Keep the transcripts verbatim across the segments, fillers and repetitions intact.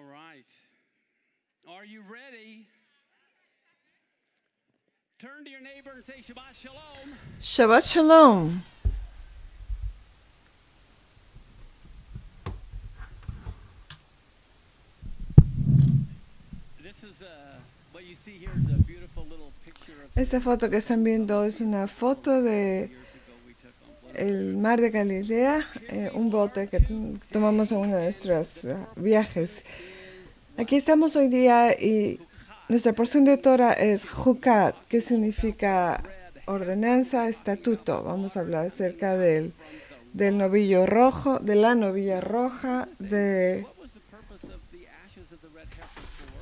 right. Are you ready? Turn to your neighbor and say Shabbat Shalom. Shabbat Shalom. This is uh, what you see here is a beautiful little picture of Esta foto que están viendo es una foto de el mar de Galilea, eh, un bote que t- tomamos en uno de nuestros uh, viajes. Aquí estamos hoy día y nuestra porción de Torah es Jukat, que significa ordenanza, estatuto. Vamos a hablar acerca del, del novillo rojo, de la novilla roja, de, what was the purpose of the ashes of the red heifer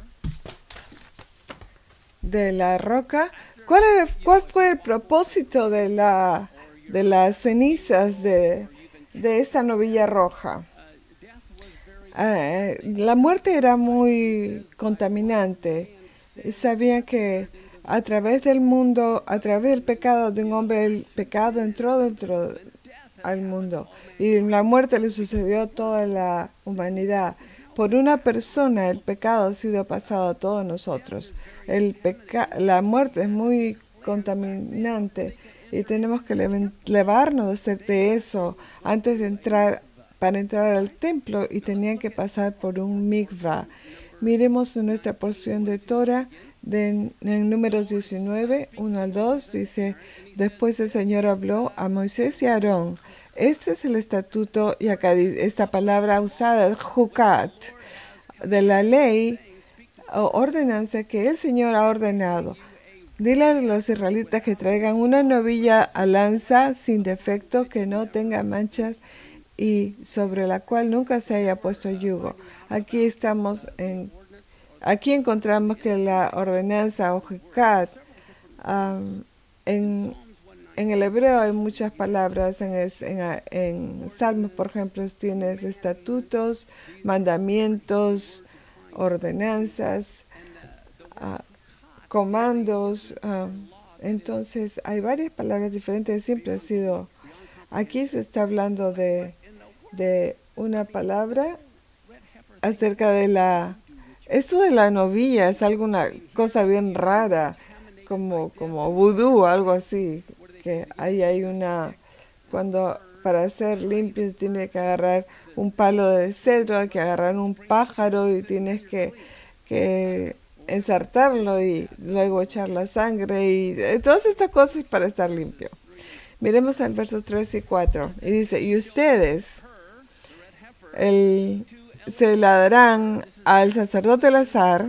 for? de la roca. ¿Cuál, era- cuál fue el propósito de, la, de las cenizas de, de esta novilla roja? Uh, death was very Ah, la muerte era muy contaminante. Y sabían que a través del mundo, a través del pecado de un hombre, el pecado entró dentro al mundo. Y la muerte le sucedió a toda la humanidad. Por una persona el pecado ha sido pasado a todos nosotros. El peca la muerte es muy contaminante y tenemos que levantarnos de eso antes de entrar para entrar al templo y tenían que pasar por un mikvah. Miremos en nuestra porción de Torah de, en números diecinueve, uno al dos, dice, después el Señor habló a Moisés y a Aarón. Este es el estatuto, y acá esta palabra usada, jukat, de la ley o ordenanza que el Señor ha ordenado. Dile a los israelitas que traigan una novilla a lanza sin defecto, que no tenga manchas y sobre la cual nunca se haya puesto yugo. Aquí estamos en, aquí encontramos que la ordenanza o jukat, um, en, en el hebreo hay muchas palabras, en, es, en, en Salmos, por ejemplo, tienes estatutos, mandamientos, ordenanzas, uh, comandos, uh, entonces hay varias palabras diferentes, siempre ha sido, aquí se está hablando de de una palabra acerca de la... Eso de la novilla es alguna cosa bien rara, como, como vudú o algo así, que ahí hay una... Cuando para ser limpios tienes que agarrar un palo de cedro, hay que agarrar un pájaro y tienes que, que ensartarlo y luego echar la sangre y eh, todas estas cosas para estar limpio. Miremos al versos tres y cuatro. Y dice, y ustedes el, se la darán al sacerdote Elazar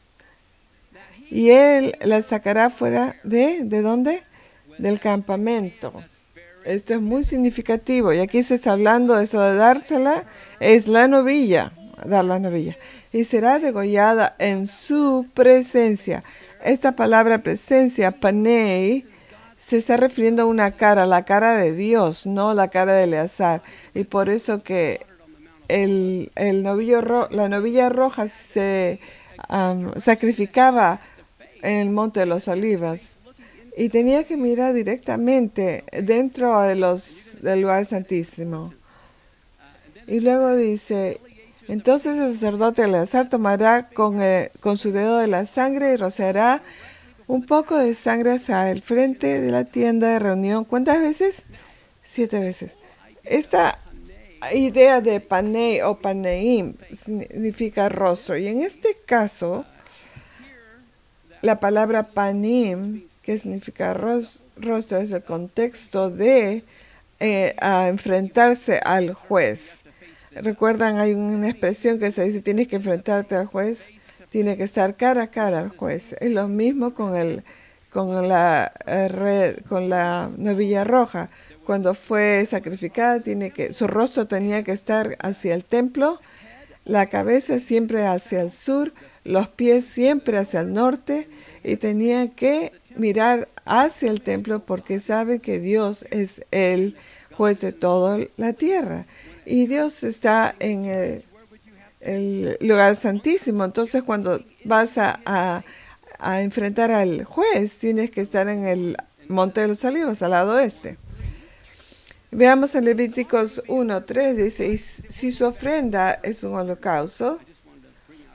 y él la sacará fuera de, ¿de dónde? Del campamento. Esto es muy significativo y aquí se está hablando de eso de dársela, es la novilla, dar la novilla. Y será degollada en su presencia. Esta palabra presencia, panei, se está refiriendo a una cara, la cara de Dios, no la cara de Eleazar. Y por eso que el, el novillo ro la novilla roja se um, sacrificaba en el monte de los olivas y tenía que mirar directamente dentro de los, del lugar santísimo. Y luego dice, entonces el sacerdote Eleazar tomará con, eh, con su dedo de la sangre y rociará un poco de sangre hacia el frente de la tienda de reunión. ¿Cuántas veces? Siete veces. Esta idea de panei o paneim significa rostro. Y en este caso, la palabra panim, que significa ros, rostro, es el contexto de eh, a enfrentarse al juez. Recuerdan, hay una expresión que se dice, tienes que enfrentarte al juez, tiene que estar cara a cara al juez. Es lo mismo con, el, con, la, eh, red, con la novilla roja. Cuando fue sacrificada, tiene que, su rostro tenía que estar hacia el templo, la cabeza siempre hacia el sur, los pies siempre hacia el norte y tenía que mirar hacia el templo porque sabe que Dios es el juez de toda la tierra y Dios está en el, el lugar santísimo. Entonces cuando vas a, a, a enfrentar al juez tienes que estar en el Monte de los Olivos, al lado oeste. Veamos en Levíticos uno tres, dice, y si su ofrenda es un holocausto,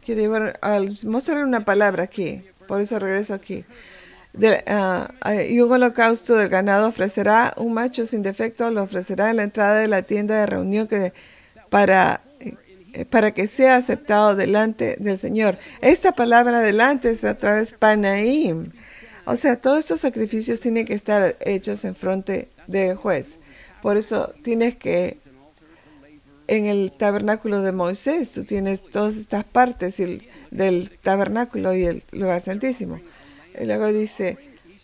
quiero llevar a mostrarle una palabra aquí, por eso regreso aquí. De, uh, y un holocausto del ganado ofrecerá un macho sin defecto, lo ofrecerá en la entrada de la tienda de reunión que para, eh, para que sea aceptado delante del Señor. Esta palabra delante es otra vez panaim. O sea, todos estos sacrificios tienen que estar hechos en frente del juez. Por eso tienes que, en el tabernáculo de Moisés, tú tienes todas estas partes el, del tabernáculo y el lugar santísimo. Y luego dice,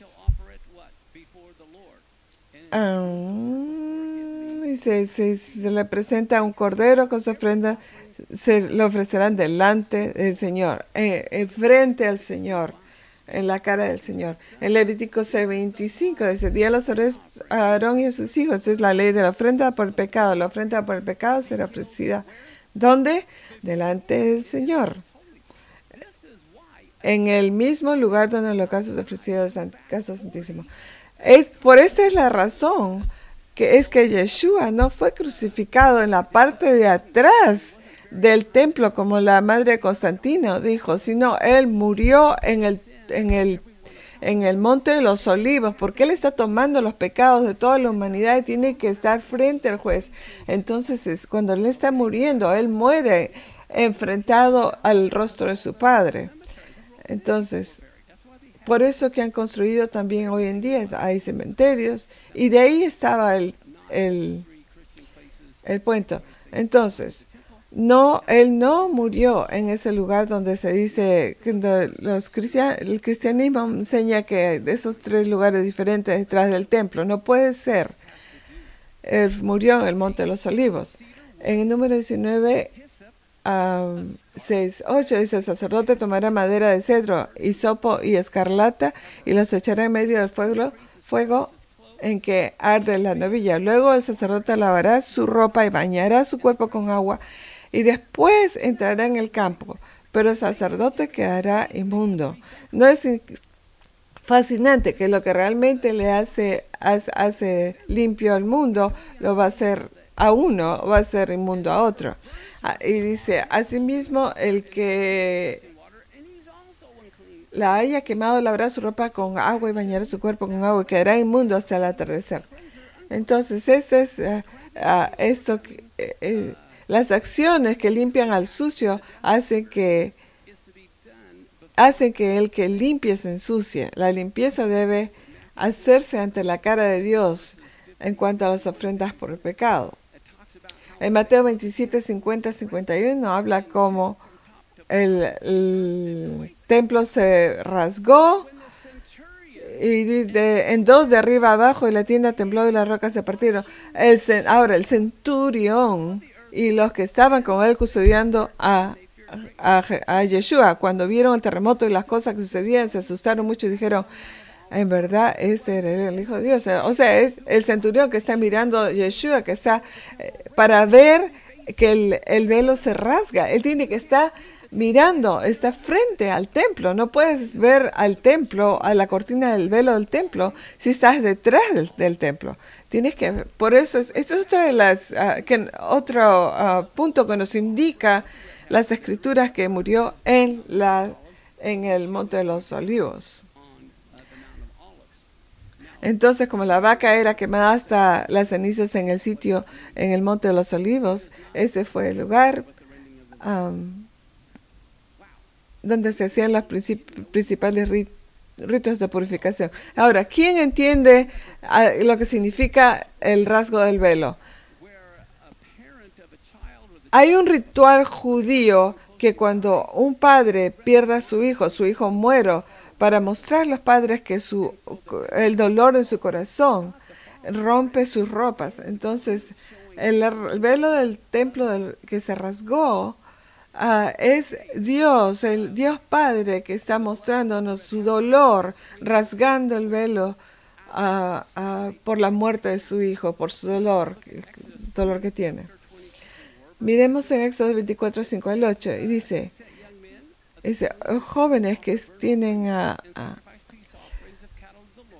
um, dice se, se le presenta un cordero con su ofrenda, se lo ofrecerán delante del Señor, eh, eh, frente al Señor, en la cara del Señor. En Levítico seis veinticinco dice, di a los a Aarón y a sus hijos, esta es la ley de la ofrenda por el pecado. La ofrenda por el pecado será ofrecida, ¿dónde? Delante del Señor. En el mismo lugar donde el holocausto es ofrecido al caso santísimo. Es, por esta es la razón que es que Yeshua no fue crucificado en la parte de atrás del templo como la madre de Constantino dijo, sino él murió en el, en el, en el monte de los olivos, porque él está tomando los pecados de toda la humanidad y tiene que estar frente al juez. Entonces, es, cuando él está muriendo, él muere enfrentado al rostro de su padre. Entonces, por eso que han construido también hoy en día, hay cementerios, y de ahí estaba el, el, el puente. Entonces, no, él no murió en ese lugar donde se dice, que los cristian, el cristianismo enseña que de esos tres lugares diferentes detrás del templo, no puede ser. Él murió en el Monte de los Olivos. En el número diecinueve, Um, seis, ocho dice, el sacerdote tomará madera de cedro, hisopo y escarlata y los echará en medio del fuego, fuego en que arde la novilla. Luego el sacerdote lavará su ropa y bañará su cuerpo con agua y después entrará en el campo, pero el sacerdote quedará inmundo. ¿No es fascinante que lo que realmente le hace, hace, hace limpio al mundo lo va a hacer a uno, va a ser inmundo a otro? Y dice, asimismo, el que la haya quemado lavará su ropa con agua y bañará su cuerpo con agua y quedará inmundo hasta el atardecer. Entonces, este es uh, uh, esto, uh, las acciones que limpian al sucio hacen que, hacen que el que limpie se ensucie. La limpieza debe hacerse ante la cara de Dios en cuanto a las ofrendas por el pecado. En Mateo veintisiete, cincuenta, cincuenta y uno habla como el, el templo se rasgó y de, de, en dos de arriba abajo y la tienda tembló y las rocas se partieron. El, ahora el centurión y los que estaban con él custodiando a, a, a Yeshua, cuando vieron el terremoto y las cosas que sucedían, se asustaron mucho y dijeron, en verdad, este era el Hijo de Dios. O sea, es el centurión que está mirando a Yeshua, que está eh, para ver que el, el velo se rasga. Él tiene que estar mirando, está frente al templo. No puedes ver al templo, a la cortina del velo del templo, si estás detrás del, del templo. Tienes que, por eso, es, este es otro, de las, uh, que, otro uh, punto que nos indica las escrituras que murió en, la, en el Monte de los Olivos. Entonces, como la vaca era quemada hasta las cenizas en el sitio, en el Monte de los Olivos, ese fue el lugar um, donde se hacían los princip- principales rit- ritos de purificación. Ahora, ¿quién entiende uh, lo que significa el rasgo del velo? Hay un ritual judío que cuando un padre pierde a su hijo, su hijo muere, para mostrar a los padres que su, el dolor en su corazón rompe sus ropas. Entonces, el, el velo del templo del, que se rasgó uh, es Dios, el Dios Padre que está mostrándonos su dolor, rasgando el velo uh, uh, por la muerte de su hijo, por su dolor, el dolor que tiene. Miremos en Éxodo veinticuatro, cinco al ocho, y dice... Dice, jóvenes que tienen a, a,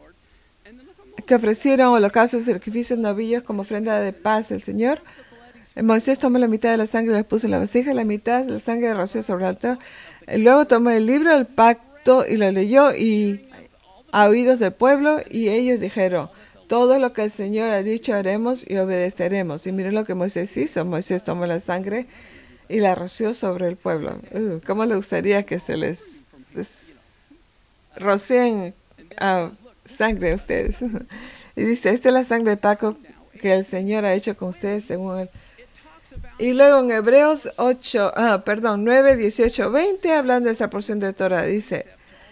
que ofrecieron holocaustos y sacrificios novillos como ofrenda de paz al Señor, Moisés tomó la mitad de la sangre y la puso en la vasija, la mitad de la sangre roció sobre el altar. Luego tomó el libro del pacto y lo leyó y a oídos del pueblo, y ellos dijeron: todo lo que el Señor ha dicho haremos y obedeceremos. Y miren lo que Moisés hizo. Moisés tomó la sangre y la roció sobre el pueblo. Uh, ¿Cómo le gustaría que se les, les roceen uh, sangre a ustedes? Y dice: esta es la sangre del pacto que el Señor ha hecho con ustedes según él. Y luego en Hebreos ocho, ah, perdón, nueve, dieciocho, veinte, hablando de esa porción de Torah, dice: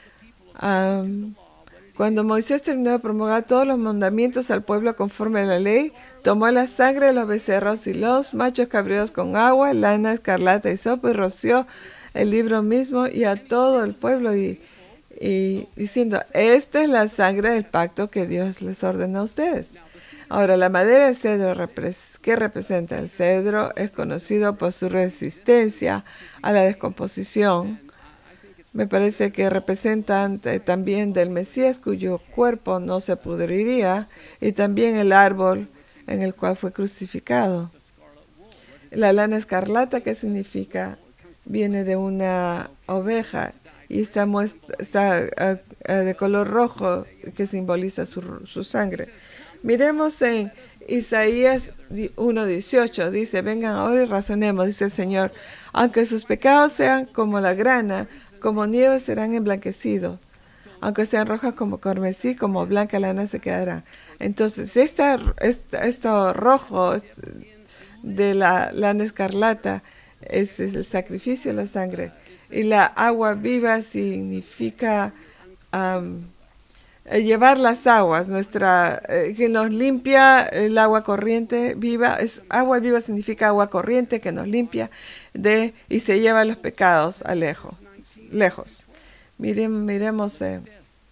um, cuando Moisés terminó de promulgar todos los mandamientos al pueblo conforme a la ley, tomó la sangre de los becerros y los machos cabríos con agua, lana, escarlata y sopo, y roció el libro mismo y a todo el pueblo, y, y diciendo: esta es la sangre del pacto que Dios les ordenó a ustedes. Ahora, la madera de cedro, ¿qué representa? El cedro es conocido por su resistencia a la descomposición. Me parece que representan también del Mesías, cuyo cuerpo no se pudriría, y también el árbol en el cual fue crucificado. La lana escarlata, ¿qué significa? Viene de una oveja y está, muestra, está uh, uh, de color rojo, que simboliza su, su sangre. Miremos en Isaías uno dieciocho, dice: vengan ahora y razonemos, dice el Señor, aunque sus pecados sean como la grana, como nieve serán emblanquecidos, aunque sean rojas como carmesí, como blanca lana se quedará. Entonces, esta, esta, esto rojo de la lana escarlata es, es el sacrificio de la sangre, y la agua viva significa um, llevar las aguas, nuestra eh, que nos limpia el agua corriente viva. Es, agua viva significa agua corriente que nos limpia de y se lleva los pecados a lejos. lejos. Miren, miremos eh,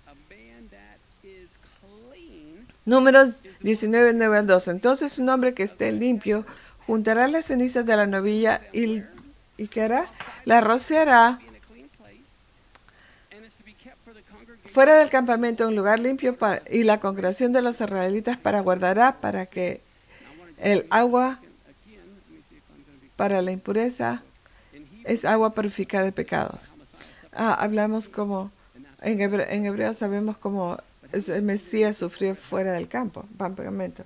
Números diecinueve, nueve al doce. Entonces un hombre que esté limpio juntará las cenizas de la novilla y, y ¿qué hará? La rociará fuera del campamento en un lugar limpio, para, y la congregación de los israelitas para guardará para que el agua para la impureza es agua purificada de pecados. Ah, hablamos como, en, hebre, en hebreo sabemos como el Mesías sufrió fuera del campo, campamento.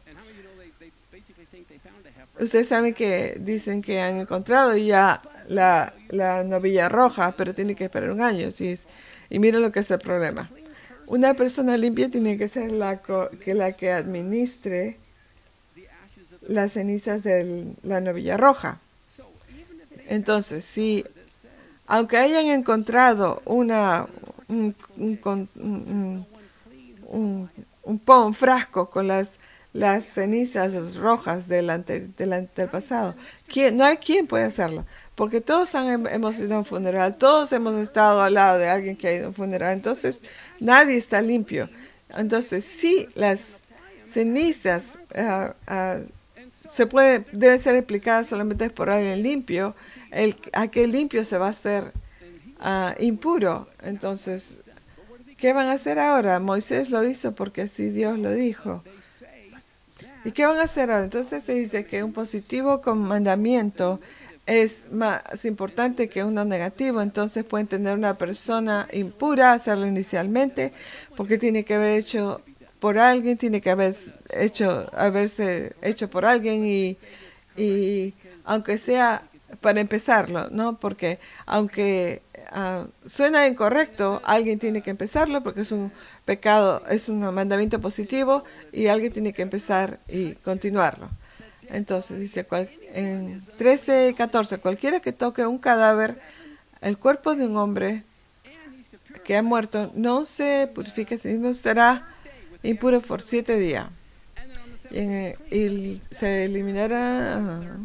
Ustedes saben que dicen que han encontrado ya la, la novilla roja, pero tiene que esperar un año. ¿Sí? Y miren lo que es el problema. Una persona limpia tiene que ser la, co que, la que administre las cenizas de la novilla roja. Entonces, si, aunque hayan encontrado una, un, un, un, un, un, un, un frasco con las, las cenizas rojas del, ante, del antepasado, ¿quién, no hay quien puede hacerlo? Porque todos han, hemos ido a un funeral, todos hemos estado al lado de alguien que ha ido a un funeral, entonces nadie está limpio. Entonces, sí, las cenizas uh, uh, se puede, deben ser aplicadas solamente por alguien limpio. El, aquel limpio se va a hacer uh, impuro. Entonces, ¿qué van a hacer ahora? Moisés lo hizo porque así Dios lo dijo. ¿Y qué van a hacer ahora? Entonces se dice que un positivo con mandamiento es más importante que uno negativo. Entonces pueden tener una persona impura, hacerlo inicialmente, porque tiene que haber hecho por alguien, tiene que haber hecho, haberse hecho por alguien, y, y aunque sea para empezarlo, ¿no? Porque aunque uh, suena incorrecto, alguien tiene que empezarlo porque es un pecado, es un mandamiento positivo, y alguien tiene que empezar y continuarlo. Entonces dice cual, en trece y catorce, cualquiera que toque un cadáver, el cuerpo de un hombre que ha muerto, no se purifique a sí mismo, será impuro por siete días. Y, en, y se eliminará. Uh,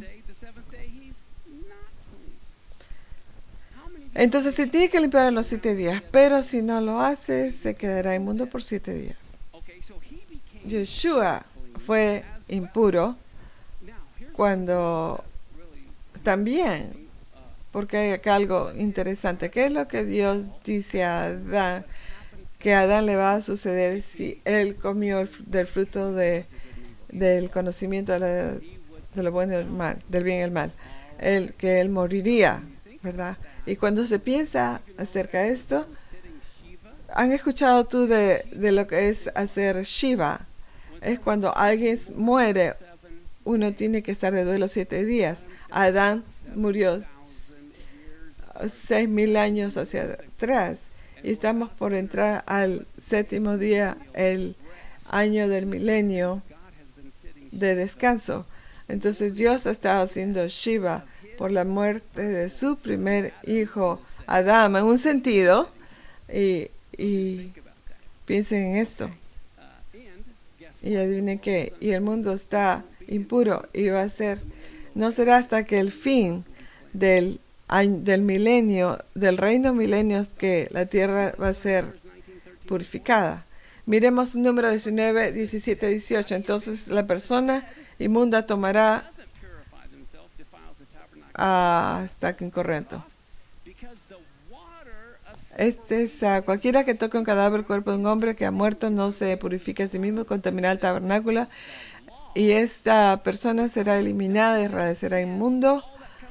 entonces se tiene que limpiar en los siete días, pero si no lo hace, se quedará inmundo por siete días. Yeshua fue impuro cuando también, porque hay acá algo interesante. ¿Qué es lo que Dios dice a Adán? Que a Adán le va a suceder si él comió el, del fruto de, del conocimiento de la, de lo bueno y el mal, del bien y el mal, el, que él moriría, ¿verdad? Y cuando se piensa acerca de esto, ¿han escuchado tú de, de lo que es hacer Shiva? Es cuando alguien muere, uno tiene que estar de duelo siete días. Adán murió seis mil años hacia atrás y estamos por entrar al séptimo día, el año del milenio de descanso. Entonces Dios ha estado haciendo Shiva por la muerte de su primer hijo, Adán, en un sentido, y, y piensen en esto. Y adivinen qué, y el mundo está impuro y va a ser, no será hasta que el fin del año, del milenio, del reino milenio, que la tierra va a ser purificada. Miremos el número diecinueve, diecisiete, dieciocho. Entonces la persona inmunda tomará ah, está incorrecto. Este es uh, cualquiera que toque un cadáver, el cuerpo de un hombre que ha muerto, no se purifica a sí mismo, contaminará el tabernáculo, y esta persona será eliminada, Israel será inmundo.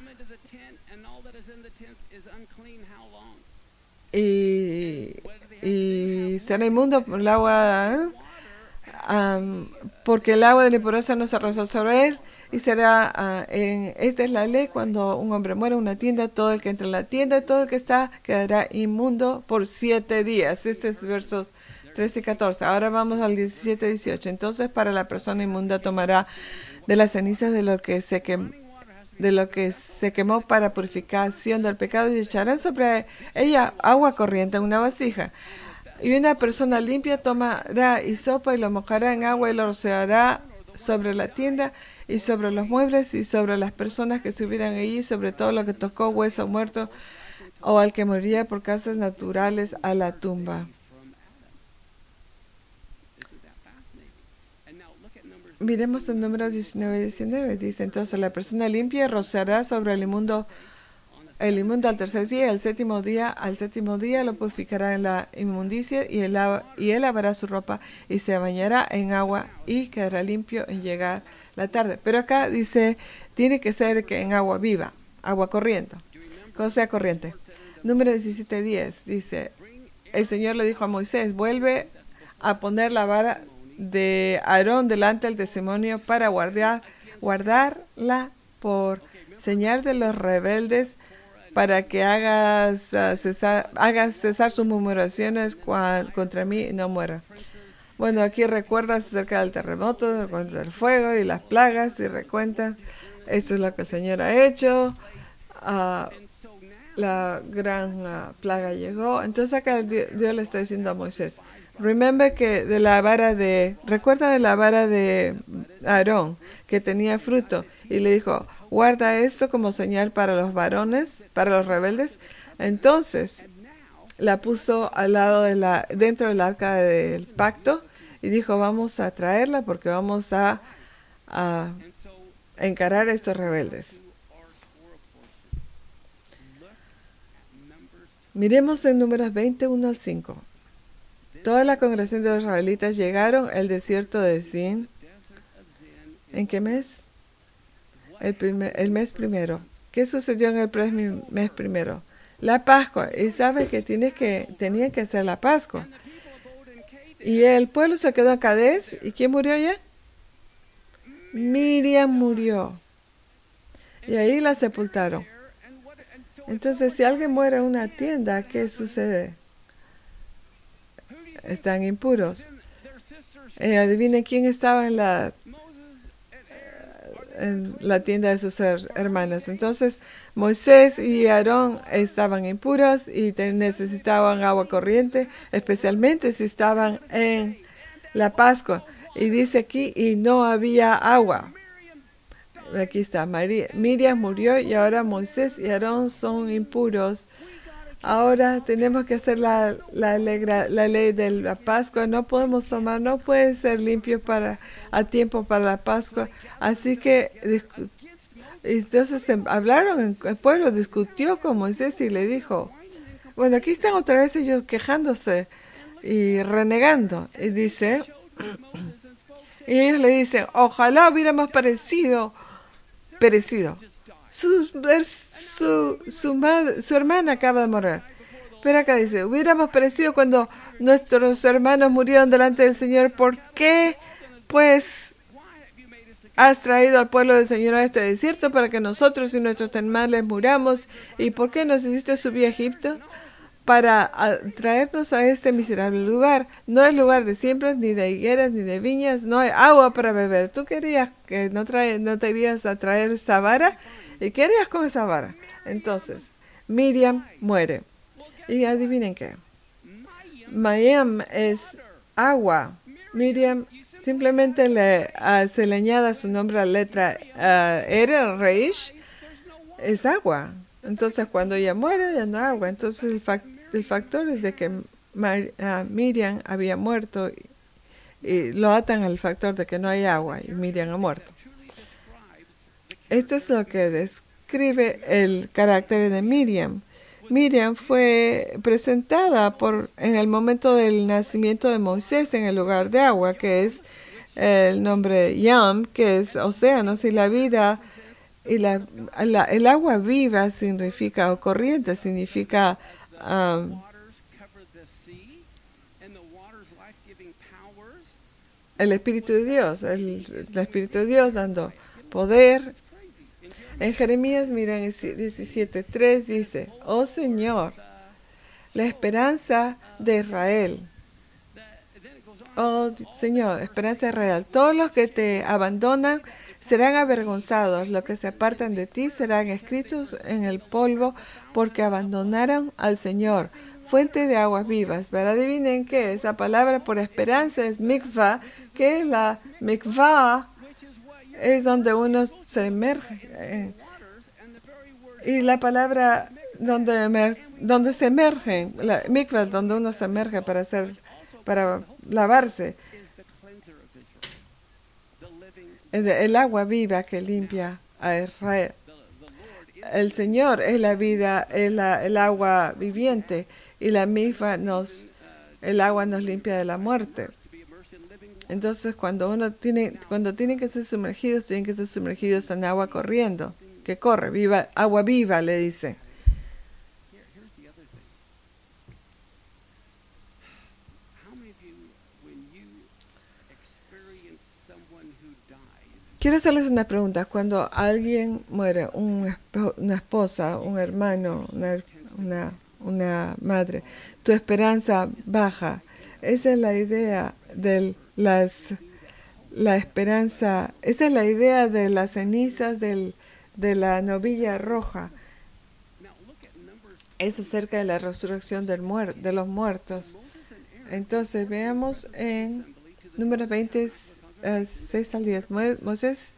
Y, y será inmundo por el agua, ¿eh? um, porque el agua de la impureza no se arrasó sobre él. Y será, uh, en, esta es la ley, cuando un hombre muere en una tienda, todo el que entra en la tienda, todo el que está, quedará inmundo por siete días. Este es versos trece y catorce. Ahora vamos al diecisiete y dieciocho. Entonces, para la persona inmunda tomará de las cenizas de lo que se quemó, de lo que se quemó para purificación del pecado, y echará sobre ella agua corriente en una vasija. Y una persona limpia tomará hisopo y lo mojará en agua y lo rociará sobre la tienda y sobre los muebles y sobre las personas que estuvieran allí, sobre todo lo que tocó hueso muerto o al que moriría por causas naturales a la tumba. Miremos el número diecinueve diecinueve. Dice, entonces la persona limpia rociará sobre el inmundo el inmundo al tercer día, el séptimo día, al séptimo día lo purificará en la inmundicia, y él, y él lavará su ropa y se bañará en agua y quedará limpio en llegar la tarde. Pero acá dice, tiene que ser que en agua viva, agua corriente, cuando sea corriente. Número diecisiete diez dice, el Señor le dijo a Moisés, vuelve a poner la vara de Aarón delante del testimonio para guardar, guardarla por señal de los rebeldes, para que hagas, uh, cesar, hagas cesar sus murmuraciones cuan, contra mí y no muera. Bueno, aquí recuerdas acerca del terremoto, del fuego y las plagas, y recuentan, eso es lo que el Señor ha hecho. Uh, la gran uh, plaga llegó. Entonces acá Dios, Dios le está diciendo a Moisés, remember que de la vara de, recuerda de la vara de Aarón, que tenía fruto, y le dijo, guarda esto como señal para los varones, para los rebeldes. Entonces la puso al lado de la, dentro del arca del pacto, y dijo, vamos a traerla porque vamos a, a encarar a estos rebeldes. Miremos en Números veinte, uno al cinco. Toda la congregación de los israelitas llegaron al desierto de Zin. ¿En qué mes? El, primer, el mes primero. ¿Qué sucedió en el mes primero? La Pascua. Y sabe que, tienes que tenían que hacer la Pascua. Y el pueblo se quedó en Cades. ¿Y quién murió ya? Miriam murió. Y ahí la sepultaron. Entonces, si alguien muere en una tienda, ¿qué sucede? Están impuros. Eh, adivinen quién estaba en la, en la tienda de sus her hermanas. Entonces, Moisés y Aarón estaban impuros y necesitaban agua corriente, especialmente si estaban en la Pascua. Y dice aquí, y no había agua. Aquí está, María, Miriam murió y ahora Moisés y Aarón son impuros. Ahora tenemos que hacer la, la, la, la ley de la Pascua. No podemos tomar, no puede ser limpio para, a tiempo para la Pascua. Así que entonces hablaron, el pueblo discutió con Moisés y le dijo, bueno, aquí están otra vez ellos quejándose y renegando. Y dice, y ellos le dicen, ojalá hubiéramos parecido perecido. Su, su, su, madre, su hermana acaba de morir. Pero acá dice, hubiéramos perecido cuando nuestros hermanos murieron delante del Señor. ¿Por qué, pues, has traído al pueblo del Señor a este desierto para que nosotros y nuestros animales muramos? ¿Y por qué nos hiciste subir a Egipto? Para a, traernos a este miserable lugar. No es lugar de siembras, ni de higueras, ni de viñas. No hay agua para beber. ¿Tú querías que no, trae, no te irías a traer esa vara? ¿Y qué harías con esa vara? Entonces, Miriam muere. Y adivinen qué. Miriam es agua. Miriam simplemente le, uh, se le añade su nombre a la letra uh, R, Reish, es agua. Entonces, cuando ella muere, ya no hay agua. Entonces, el, fac el factor es de que Mar uh, Miriam había muerto y, y lo atan al factor de que no hay agua y Miriam ha muerto. Esto es lo que describe el carácter de Miriam. Miriam fue presentada por en el momento del nacimiento de Moisés en el lugar de agua, que es el nombre Yam, que es océanos, y la vida, y la, la, el agua viva significa, o corriente significa um, el Espíritu de Dios, el, el Espíritu de Dios dando poder. En Jeremías, miren, diecisiete tres dice, oh Señor, la esperanza de Israel. Oh Señor, esperanza de Israel. Todos los que te abandonan serán avergonzados. Los que se apartan de ti serán escritos en el polvo porque abandonaron al Señor, fuente de aguas vivas. Pero adivinen qué, esa palabra por esperanza es mikvah, que es la mikvah. Es donde uno se emerge. Eh, y la palabra donde, emer, donde se emergen, la mikvah es donde uno se emerge para hacer, para lavarse. El, el agua viva que limpia a Israel. El Señor es la vida, es la, el agua viviente, y la mikvah nos, el agua nos limpia de la muerte. Entonces, cuando uno tiene, cuando tienen que ser sumergidos, tienen que ser sumergidos en agua corriendo, que corre, viva, agua viva, le dice. Quiero hacerles una pregunta. Cuando alguien muere, un, una esposa, un hermano, una, una, una madre, tu esperanza baja. Esa es la idea del las la esperanza, esa es la idea de las cenizas del, de la novilla roja. Es acerca de la resurrección del muer, de los muertos. Entonces veamos en Números veinte, seis al diez. Moisés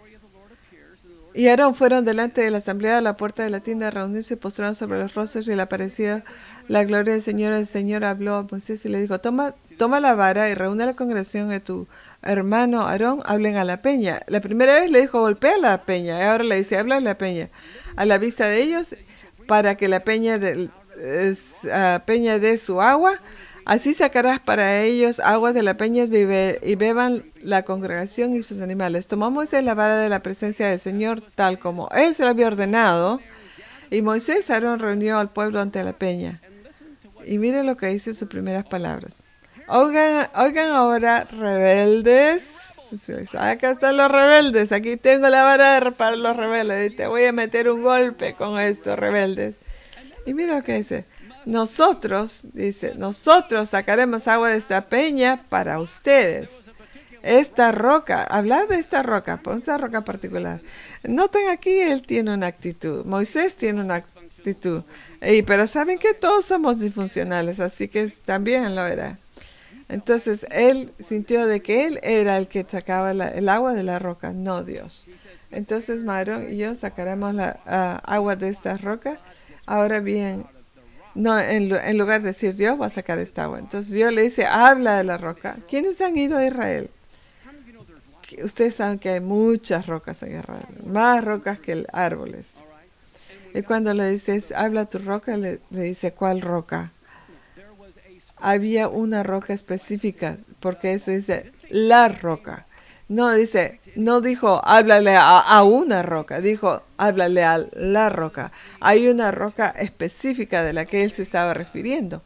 y Aarón fueron delante de la asamblea a la puerta de la tienda de reunión, se postraron sobre los rostros y le aparecía la gloria del Señor. El Señor habló a Moisés y le dijo, toma, toma la vara y reúne a la congregación de tu hermano Aarón, hablen a la peña. La primera vez le dijo, golpea la peña, y ahora le dice, habla a la peña, a la vista de ellos, para que la peña de, uh, peña dé su agua. Así sacarás para ellos aguas de la peña y beban la congregación y sus animales. Tomó Moisés la vara de la presencia del Señor, tal como él se lo había ordenado. Y Moisés Aarón reunió al pueblo ante la peña. Y miren lo que dice sus primeras palabras. Oigan, oigan ahora, rebeldes. Acá están los rebeldes. Aquí tengo la vara para los rebeldes. Y te voy a meter un golpe con estos rebeldes. Y mira lo que dice. Nosotros, dice, nosotros sacaremos agua de esta peña para ustedes. Esta roca, hablar de esta roca, por esta roca particular. Noten aquí, él tiene una actitud. Moisés tiene una actitud. Y, pero saben que todos somos disfuncionales, así que también lo era. Entonces, él sintió de que él era el que sacaba la, el agua de la roca, no Dios. Entonces, Maarón y yo sacaremos la uh, agua de esta roca. Ahora bien, no, en, en lugar de decir Dios va a sacar esta agua. Entonces Dios le dice, habla de la roca. ¿Quiénes han ido a Israel? Ustedes saben que hay muchas rocas en Israel, más rocas que árboles. Y cuando le dices, habla tu roca, le, le dice, ¿cuál roca? Había una roca específica, porque eso dice, la roca. No dice, no dijo, háblale a, a una roca, dijo, háblale a la roca. Hay una roca específica de la que él se estaba refiriendo.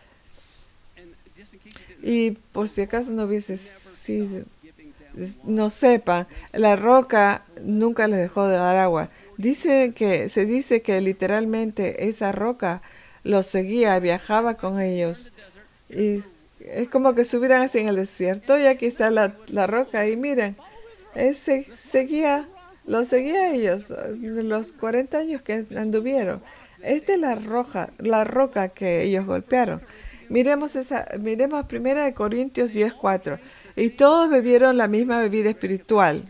Y por si acaso no hubiese sido, no sepan, la roca nunca les dejó de dar agua. Dice que, se dice que literalmente esa roca los seguía, viajaba con ellos. Y es como que estuvieran así en el desierto y aquí está la, la roca y miren, él se, seguía, los seguía a ellos, los cuarenta años que anduvieron. Esta es la roca, la roca que ellos golpearon. Miremos esa, miremos primera de Corintios diez cuatro. Y todos bebieron la misma bebida espiritual,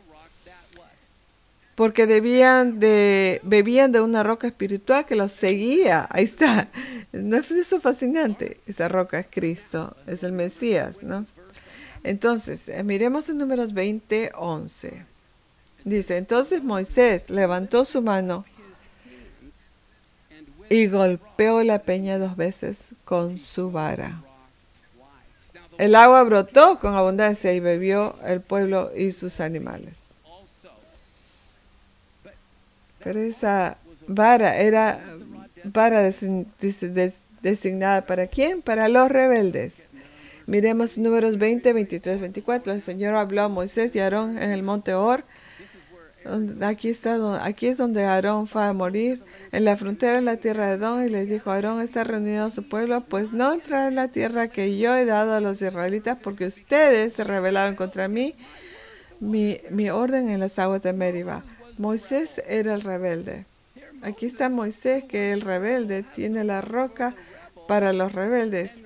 porque debían de, bebían de una roca espiritual que los seguía. Ahí está. ¿No es eso fascinante? Esa roca es Cristo, es el Mesías, ¿no? Entonces, eh, miremos en Números veinte, once. Dice, entonces Moisés levantó su mano y golpeó la peña dos veces con su vara. El agua brotó con abundancia y bebió el pueblo y sus animales. Pero esa vara era vara design, des, designada ¿para quién? Para los rebeldes. Miremos Números veinte, veintitrés, veinticuatro. El Señor habló a Moisés y a Aarón en el monte Hor. Aquí, está, aquí es donde Aarón fue a morir, en la frontera de la tierra de Edom, y les dijo, Aarón está reunido a su pueblo, pues no entrará en la tierra que yo he dado a los israelitas, porque ustedes se rebelaron contra mí, mi, mi orden en las aguas de Meriba. Moisés era el rebelde. Aquí está Moisés, que el rebelde tiene la roca para los rebeldes.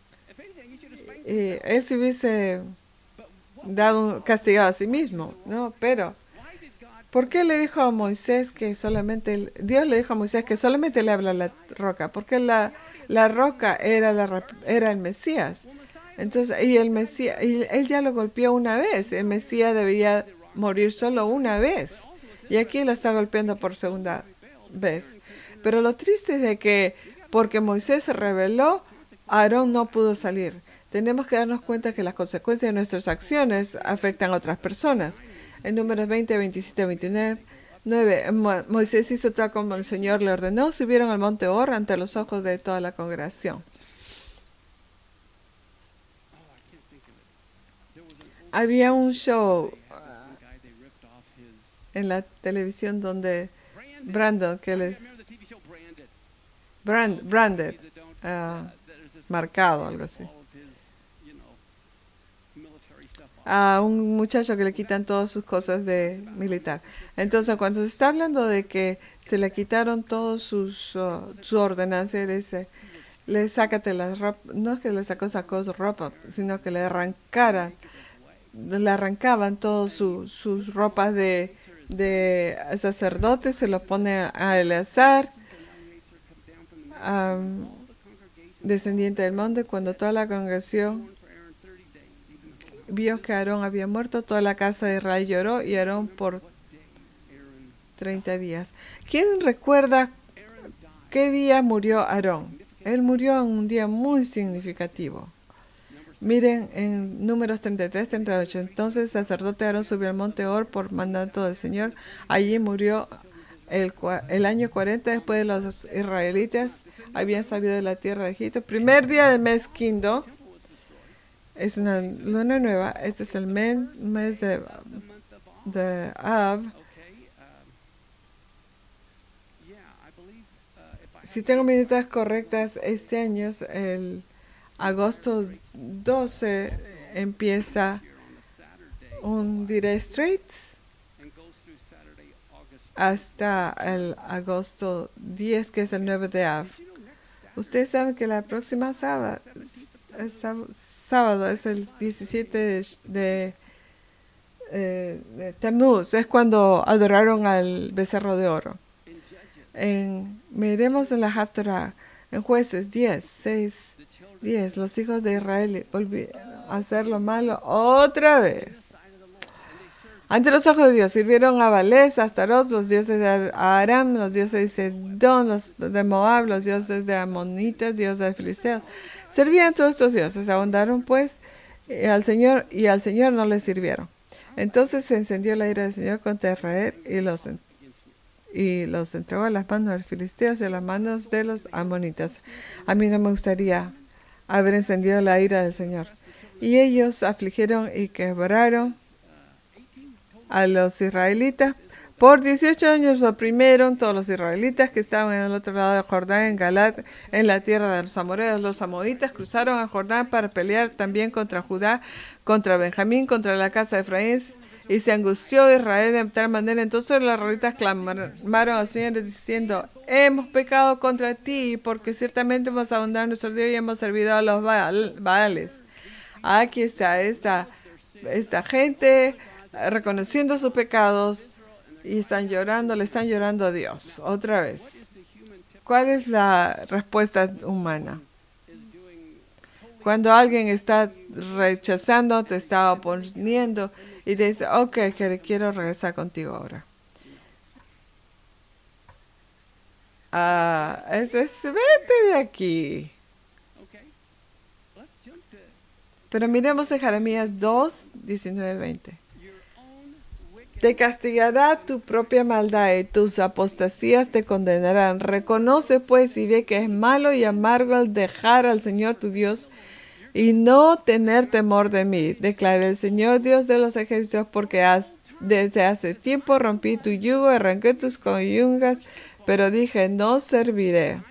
Y él se hubiese dado castigado a sí mismo, ¿no? Pero ¿por qué le dijo a Moisés que solamente, Dios le dijo a Moisés que solamente le habla a la roca? Porque la, la roca era, la, era el Mesías. Entonces, y el Mesías, y él ya lo golpeó una vez. El Mesías debía morir solo una vez. Y aquí lo está golpeando por segunda vez. Pero lo triste es de que porque Moisés se rebeló, Aarón no pudo salir. Tenemos que darnos cuenta que las consecuencias de nuestras acciones afectan a otras personas. En Números veinte, veintisiete, veintinueve, Mo Moisés hizo tal como el Señor le ordenó, subieron al monte Hor ante los ojos de toda la congregación. Había un show uh, en la televisión donde Brandon, que les Brand, Branded, uh, marcado, algo así. A un muchacho que le quitan todas sus cosas de militar. Entonces, cuando se está hablando de que se le quitaron todos sus uh, su ordenanza, le dice, le sácate la ropa, no es que le sacó sacó su ropa, sino que le arrancaran, le arrancaban todas su, sus ropas de, de sacerdote, se lo pone a Eleazar, um, descendiente del monte. Cuando toda la congregación vio que Aarón había muerto, toda la casa de Israel lloró, y Aarón por treinta días. ¿Quién recuerda qué día murió Aarón? Él murió en un día muy significativo. Miren en Números treinta y tres, treinta y ocho. Entonces el sacerdote Aarón subió al monte Hor por mandato del Señor. Allí murió el, el año cuarenta después de los israelitas habían salido de la tierra de Egipto. Primer día del mes quinto. Es una luna nueva. Este es el men, mes de, de Av. Si tengo minutas correctas, este año, el agosto doce, empieza un Dire Straits hasta el agosto diez, que es el nueve de Av. Ustedes saben que la próxima sábado, el sábado es el diecisiete de, de, eh, de Tammuz, es cuando adoraron al becerro de oro. En, miremos en la Haftarah, en Jueces diez, seis, diez, los hijos de Israel volvieron a hacer lo malo otra vez. Ante los ojos de Dios sirvieron a Balés, a Astaroth, los dioses de Aram, los dioses de Sedón, los de Moab, los dioses de Amonitas, dioses de Filisteos. Servían todos estos dioses, abundaron pues al Señor, y al Señor no les sirvieron. Entonces se encendió la ira del Señor contra Israel y los, y los entregó a las manos de los filisteos y a las manos de los amonitas. A mí no me gustaría haber encendido la ira del Señor. Y ellos afligieron y quebraron a los israelitas. Por dieciocho años oprimieron todos los israelitas que estaban en el otro lado del Jordán, en Galat, en la tierra de los amorreos. Los amonitas cruzaron a Jordán para pelear también contra Judá, contra Benjamín, contra la casa de Efraín. Y se angustió Israel de tal manera. Entonces los israelitas clamaron al Señor diciendo: hemos pecado contra ti, porque ciertamente hemos abundado en nuestro Dios y hemos servido a los Baal, Baales. Aquí está esta, esta gente reconociendo sus pecados y están llorando, le están llorando a Dios. Otra vez, ¿cuál es la respuesta humana? Cuando alguien está rechazando, te está oponiendo y te dice: ok, que quiero regresar contigo ahora. Ah, ese es, vete de aquí. Pero miremos en Jeremías dos, diecinueve, veinte. Te castigará tu propia maldad y tus apostasías te condenarán. Reconoce pues y ve que es malo y amargo el dejar al Señor tu Dios y no tener temor de mí, declara el Señor Dios de los ejércitos, porque has, desde hace tiempo rompí tu yugo, arranqué tus conyungas, pero dije: no serviré.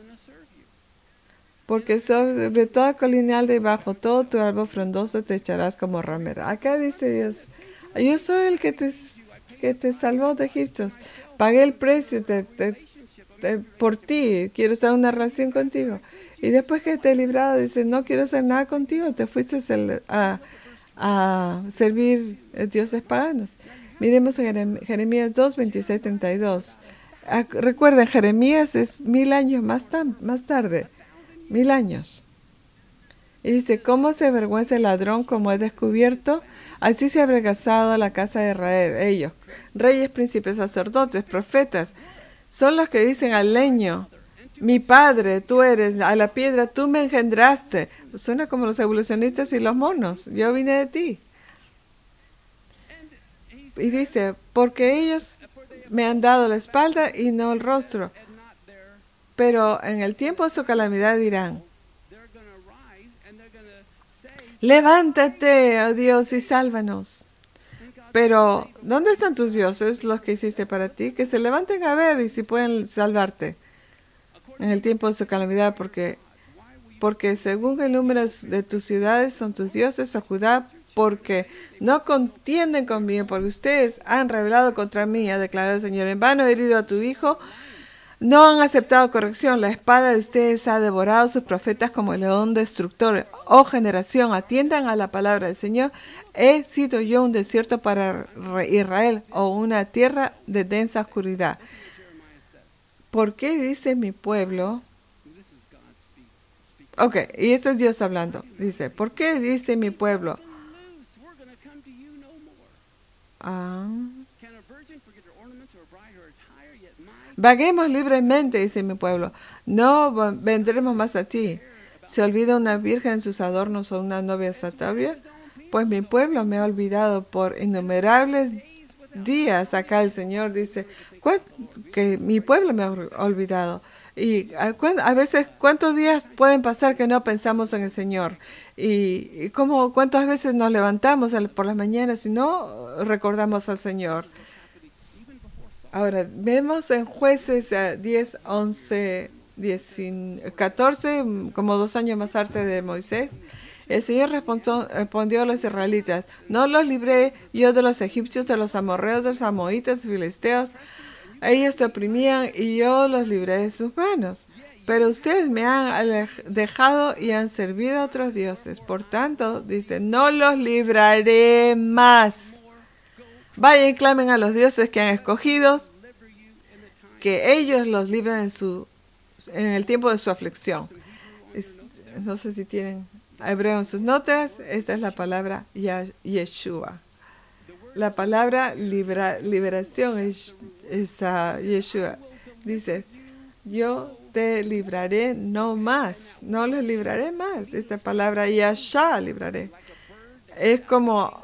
Porque sobre toda colina alta y bajo todo tu árbol frondoso te echarás como ramera. Acá dice Dios: yo soy el que te, que te salvó de Egipto. Pagué el precio de, de, de, por ti. Quiero estar en una relación contigo. Y después que te he librado, dice: no quiero hacer nada contigo. Te fuiste a, a servir a dioses paganos. Miremos en Jeremías dos, veintiséis, treinta y dos. Recuerden, Jeremías es mil años más, tam, más tarde. Mil años. Y dice: ¿cómo se avergüenza el ladrón como he descubierto? Así se ha avergonzado la casa de Israel. Ellos, reyes, príncipes, sacerdotes, profetas, son los que dicen al leño: mi padre, tú eres, a la piedra, tú me engendraste. Suena como los evolucionistas y los monos. Yo vine de ti. Y dice: porque ellos me han dado la espalda y no el rostro. Pero en el tiempo de su calamidad dirán: levántate, oh Dios, y sálvanos. Pero, ¿dónde están tus dioses, los que hiciste para ti? Que se levanten a ver y si pueden salvarte en el tiempo de su calamidad, porque, porque según el número de tus ciudades son tus dioses, oh Judá, porque no contienden conmigo, porque ustedes han rebelado contra mí, ha declarado el Señor. En vano he herido a tu hijo. No han aceptado corrección. La espada de ustedes ha devorado a sus profetas como el león destructor. Oh generación, atiendan a la palabra del Señor. ¿He sido yo un desierto para Israel o una tierra de densa oscuridad? ¿Por qué dice mi pueblo? Ok, y esto es Dios hablando. Dice: ¿por qué dice mi pueblo? Ah... Vaguemos libremente, dice mi pueblo. No vendremos más a ti. ¿Se olvida una virgen en sus adornos o una novia satabia? Pues mi pueblo me ha olvidado por innumerables días. Acá el Señor dice que mi pueblo me ha olvidado. Y a, a veces, ¿cuántos días pueden pasar que no pensamos en el Señor? Y, y cómo, ¿cuántas veces nos levantamos por las mañanas y no recordamos al Señor? Ahora, vemos en Jueces diez, once, diez, catorce, como dos años más tarde de Moisés, el Señor respondió a los israelitas: no los libré yo de los egipcios, de los amorreos, de los amonitas, filisteos. Ellos te oprimían y yo los libré de sus manos. Pero ustedes me han dejado y han servido a otros dioses. Por tanto, dice, no los libraré más. Vayan y clamen a los dioses que han escogido, que ellos los libren en, su, en el tiempo de su aflicción. Es, no sé si tienen hebreo en sus notas. Esta es la palabra Yeshua. La palabra libera, liberación es, es uh, Yeshua. Dice: yo te libraré no más. No los libraré más. Esta palabra Yasha libraré. Es como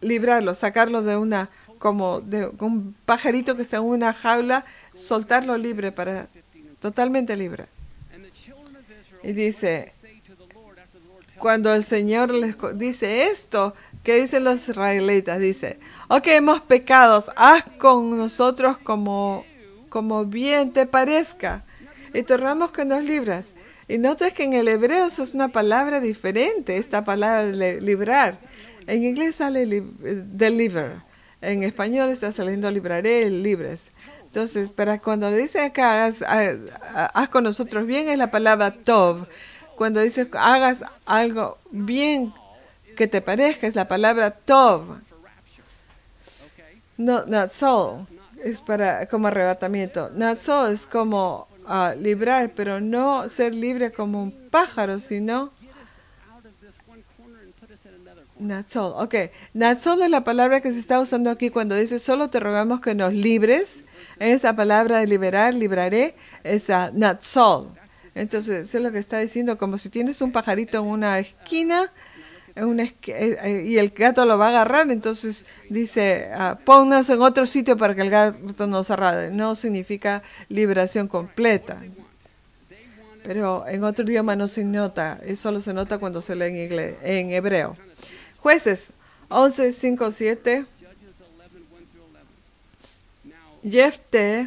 librarlo, sacarlo de una, como de un pajarito que está en una jaula, soltarlo libre, para totalmente libre. Y dice, cuando el Señor les dice esto, ¿qué dicen los israelitas? Dice, ok, hemos pecado, haz con nosotros como, como bien te parezca, y te rogamos que nos libras. Y notas que en el hebreo eso es una palabra diferente, esta palabra librar. En inglés sale li deliver, en español está saliendo libraré, libres. Entonces, para cuando le dice acá, haz, haz, haz con nosotros bien, es la palabra tov. Cuando dice hagas algo bien que te parezca, es la palabra tov. No, natsol, es para, como arrebatamiento. Natsol es como uh, librar, pero no ser libre como un pájaro, sino natsol. Ok, natsol es la palabra que se está usando aquí cuando dice solo te rogamos que nos libres. Esa palabra de liberar, libraré, es uh, natsol. Entonces, eso es lo que está diciendo, como si tienes un pajarito en una esquina, en una esqu y el gato lo va a agarrar, entonces dice, uh, ponnos en otro sitio para que el gato no se arrade. No significa liberación completa. Pero en otro idioma no se nota, eso solo se nota cuando se lee en, inglés, en hebreo. Jueces once, cinco, siete. Jefté,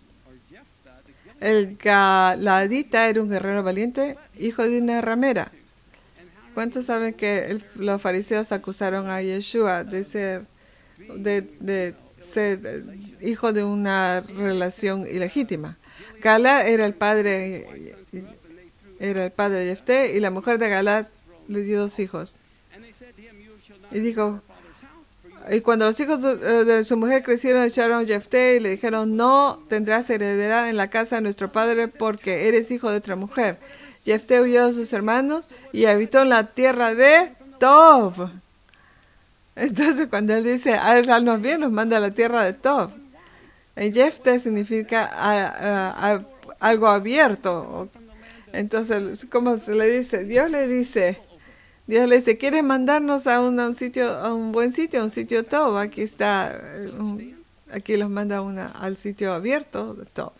el galadita, era un guerrero valiente, hijo de una ramera. ¿Cuántos saben que el, los fariseos acusaron a Yeshua de ser, de, de ser hijo de una relación ilegítima? Gala era el padre, era el padre de Jefté, y la mujer de Gala le dio dos hijos. Y dijo, y cuando los hijos de, de su mujer crecieron, echaron a Jefté y le dijeron, no tendrás heredad en la casa de nuestro padre porque eres hijo de otra mujer. Jefté huyó de sus hermanos y habitó en la tierra de Tob. Entonces cuando él dice, haznos bien, nos manda a la tierra de Tob. En Jefté significa a, a, a, algo abierto. Entonces, como se le dice, Dios le dice, Dios le dice, ¿quieres mandarnos a un, a un sitio, a un buen sitio, a un sitio Tob? Aquí está, un, aquí los manda una, al sitio abierto de Tob.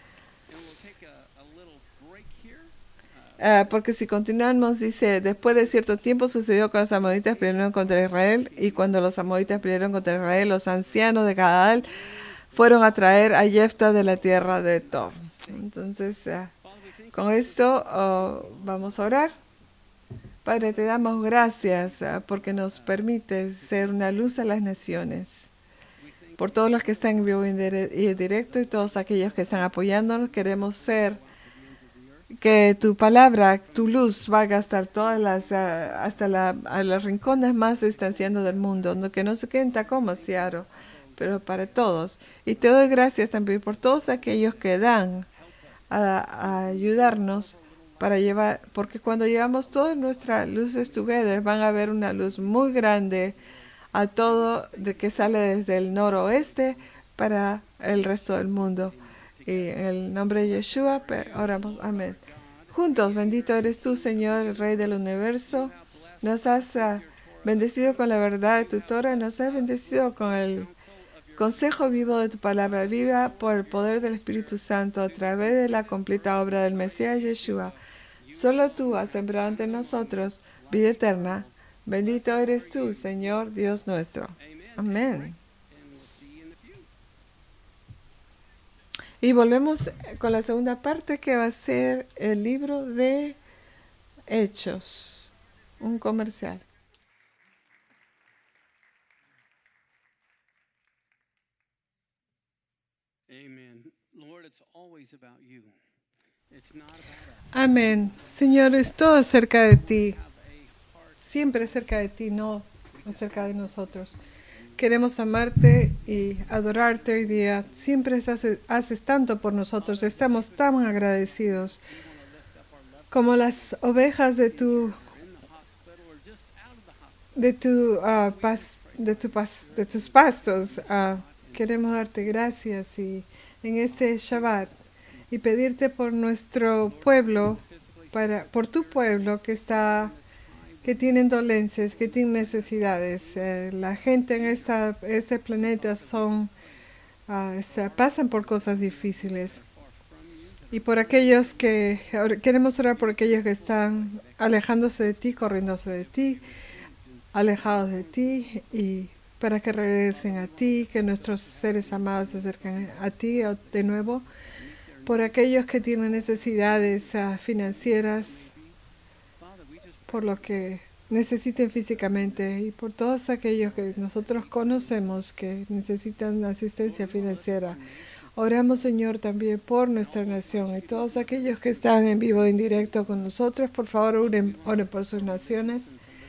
Uh, porque si continuamos, dice, después de cierto tiempo sucedió que los amonitas pelearon contra Israel, y cuando los amonitas pelearon contra Israel, los ancianos de Galaad fueron a traer a Jefta de la tierra de Tob. Entonces, uh, con esto uh, vamos a orar. Padre, te damos gracias uh, porque nos permites ser una luz a las naciones. Por todos los que están en vivo y en directo y todos aquellos que están apoyándonos, queremos ser que tu palabra, tu luz vaya hasta todas las, uh, hasta la, a los rincones más distanciados del mundo, no, que no se queden en Tacoma, Seattle, pero para todos. Y te doy gracias también por todos aquellos que dan a, a ayudarnos para llevar, porque cuando llevamos todas nuestras luces together, van a ver una luz muy grande a todo de que sale desde el noroeste para el resto del mundo. Y en el nombre de Yeshua oramos. Amén. Juntos, bendito eres tú, Señor, el Rey del universo. Nos has uh, bendecido con la verdad de tu Torah, nos has bendecido con el consejo vivo de tu palabra viva por el poder del Espíritu Santo a través de la completa obra del Mesías Yeshua. Solo tú has sembrado ante nosotros vida eterna. Bendito eres tú, Señor, Dios nuestro. Amén. Y volvemos con la segunda parte, que va a ser el libro de Hechos, un comercial. Amén. Señor, es todo acerca de ti. Siempre acerca de ti, no acerca de nosotros. Queremos amarte y adorarte hoy día. Siempre haces, haces tanto por nosotros. Estamos tan agradecidos. Como las ovejas de tu de tu uh, pas, de tu pas, de tus pastos. Uh, queremos darte gracias y en este Shabbat y pedirte por nuestro pueblo, para por tu pueblo que está que tienen dolencias, que tienen necesidades. Eh, la gente en esta, este planeta son, uh, está, pasan por cosas difíciles. Y por aquellos que, queremos orar por aquellos que están alejándose de ti, corriéndose de ti, alejados de ti, y para que regresen a ti, que nuestros seres amados se acerquen a ti de nuevo. Por aquellos que tienen necesidades uh, financieras, por lo que necesiten físicamente, y por todos aquellos que nosotros conocemos que necesitan asistencia financiera. Oramos, Señor, también por nuestra nación y todos aquellos que están en vivo e indirecto con nosotros. Por favor, oren, oren por sus naciones.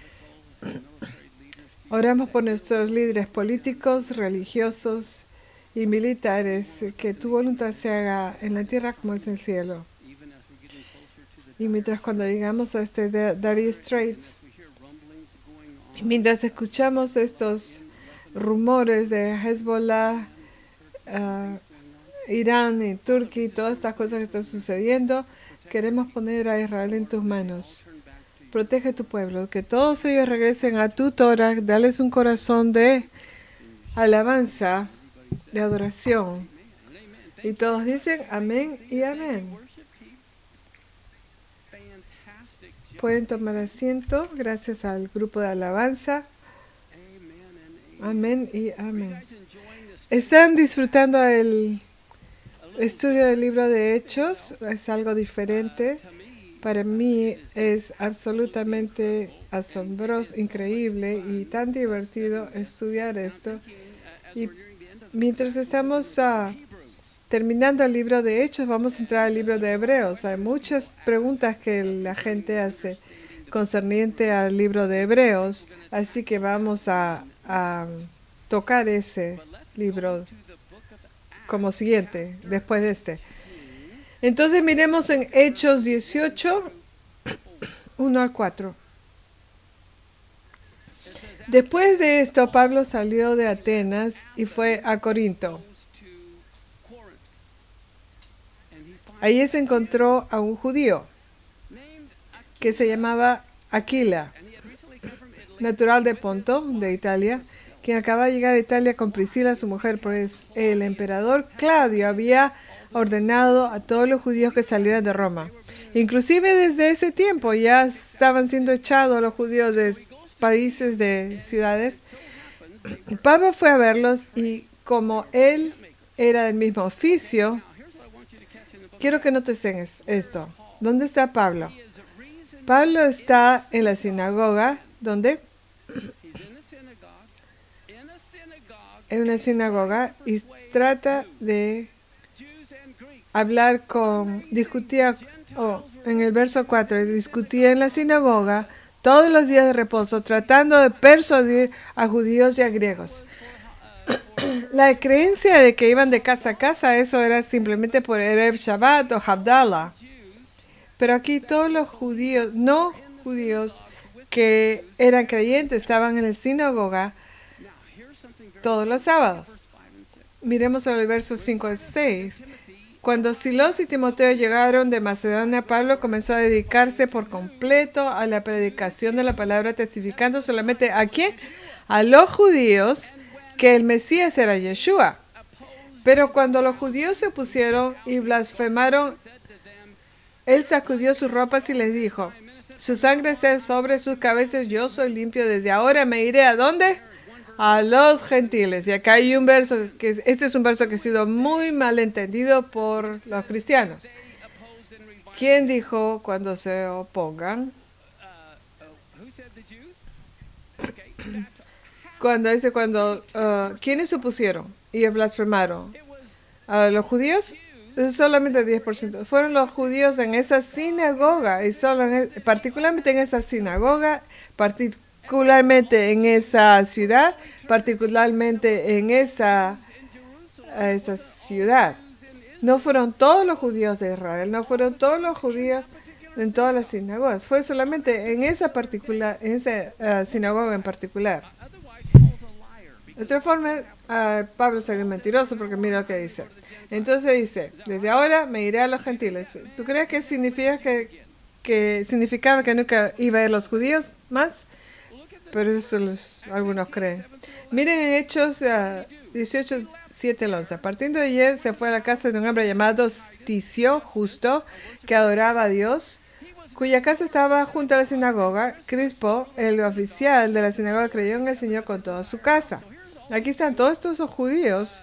Oramos por nuestros líderes políticos, religiosos y militares, que tu voluntad se haga en la tierra como es en el cielo. Y mientras cuando llegamos a este Dire Straits, mientras escuchamos estos rumores de Hezbollah, uh, Irán y Turquía y todas estas cosas que están sucediendo, queremos poner a Israel en tus manos. Protege tu pueblo, que todos ellos regresen a tu Torah, dales un corazón de alabanza, de adoración. Y todos dicen amén y amén. Pueden tomar asiento gracias al grupo de alabanza. Amén y amén. ¿Están disfrutando el estudio del libro de Hechos? Es algo diferente. Para mí es absolutamente asombroso, increíble y tan divertido estudiar esto. Y mientras estamos uh, terminando el libro de Hechos, vamos a entrar al libro de Hebreos. Hay muchas preguntas que la gente hace concerniente al libro de Hebreos, así que vamos a, a tocar ese libro como siguiente, después de este. Entonces miremos en Hechos dieciocho, uno al cuatro. Después de esto, Pablo salió de Atenas y fue a Corinto. Allí se encontró a un judío que se llamaba Aquila, natural de Ponto, de Italia, quien acaba de llegar a Italia con Priscila, su mujer, pues el emperador Claudio había ordenado a todos los judíos que salieran de Roma. Inclusive desde ese tiempo ya estaban siendo echados los judíos de países, de ciudades. Pablo fue a verlos y como él era del mismo oficio, quiero que notes esto. ¿Dónde está Pablo? Pablo está en la sinagoga. ¿Dónde? En una sinagoga y trata de hablar con, discutía, oh, en el verso cuatro, discutía en la sinagoga todos los días de reposo, tratando de persuadir a judíos y a griegos. La creencia de que iban de casa a casa, eso era simplemente por Erev Shabbat o Havdalah. Pero aquí todos los judíos, no judíos que eran creyentes, estaban en la sinagoga todos los sábados. Miremos el verso cinco y seis. Cuando Silos y Timoteo llegaron de Macedonia, Pablo comenzó a dedicarse por completo a la predicación de la palabra, testificando solamente a quién, a los judíos, que el Mesías era Yeshua. Pero cuando los judíos se opusieron y blasfemaron, él sacudió sus ropas y les dijo: su sangre sea sobre sus cabezas, yo soy limpio, desde ahora me iré ¿a dónde? A los gentiles. Y acá hay un verso, que este es un verso que ha sido muy mal entendido por los cristianos. ¿Quién dijo cuando se opongan? Cuando dice cuando, uh, ¿quiénes se opusieron y blasfemaron? ¿A los judíos? Solamente diez por ciento. Fueron los judíos en esa sinagoga, y solo en, particularmente en esa sinagoga, particularmente particularmente en esa ciudad, particularmente en esa, esa ciudad. No fueron todos los judíos de Israel, no fueron todos los judíos en todas las sinagogas, fue solamente en esa particular, en esa uh, sinagoga en particular. De otra forma, uh, Pablo salió mentiroso porque mira lo que dice. Entonces dice, desde ahora me iré a los gentiles. ¿Tú crees que significa que, que significaba que nunca iba a ir los judíos más, pero eso los, algunos creen. Miren en Hechos uh, dieciocho, siete al once. Partiendo de ayer se fue a la casa de un hombre llamado Ticio, justo, que adoraba a Dios, cuya casa estaba junto a la sinagoga. Crispo, el oficial de la sinagoga, creyó en el Señor con toda su casa. Aquí están todos estos son judíos,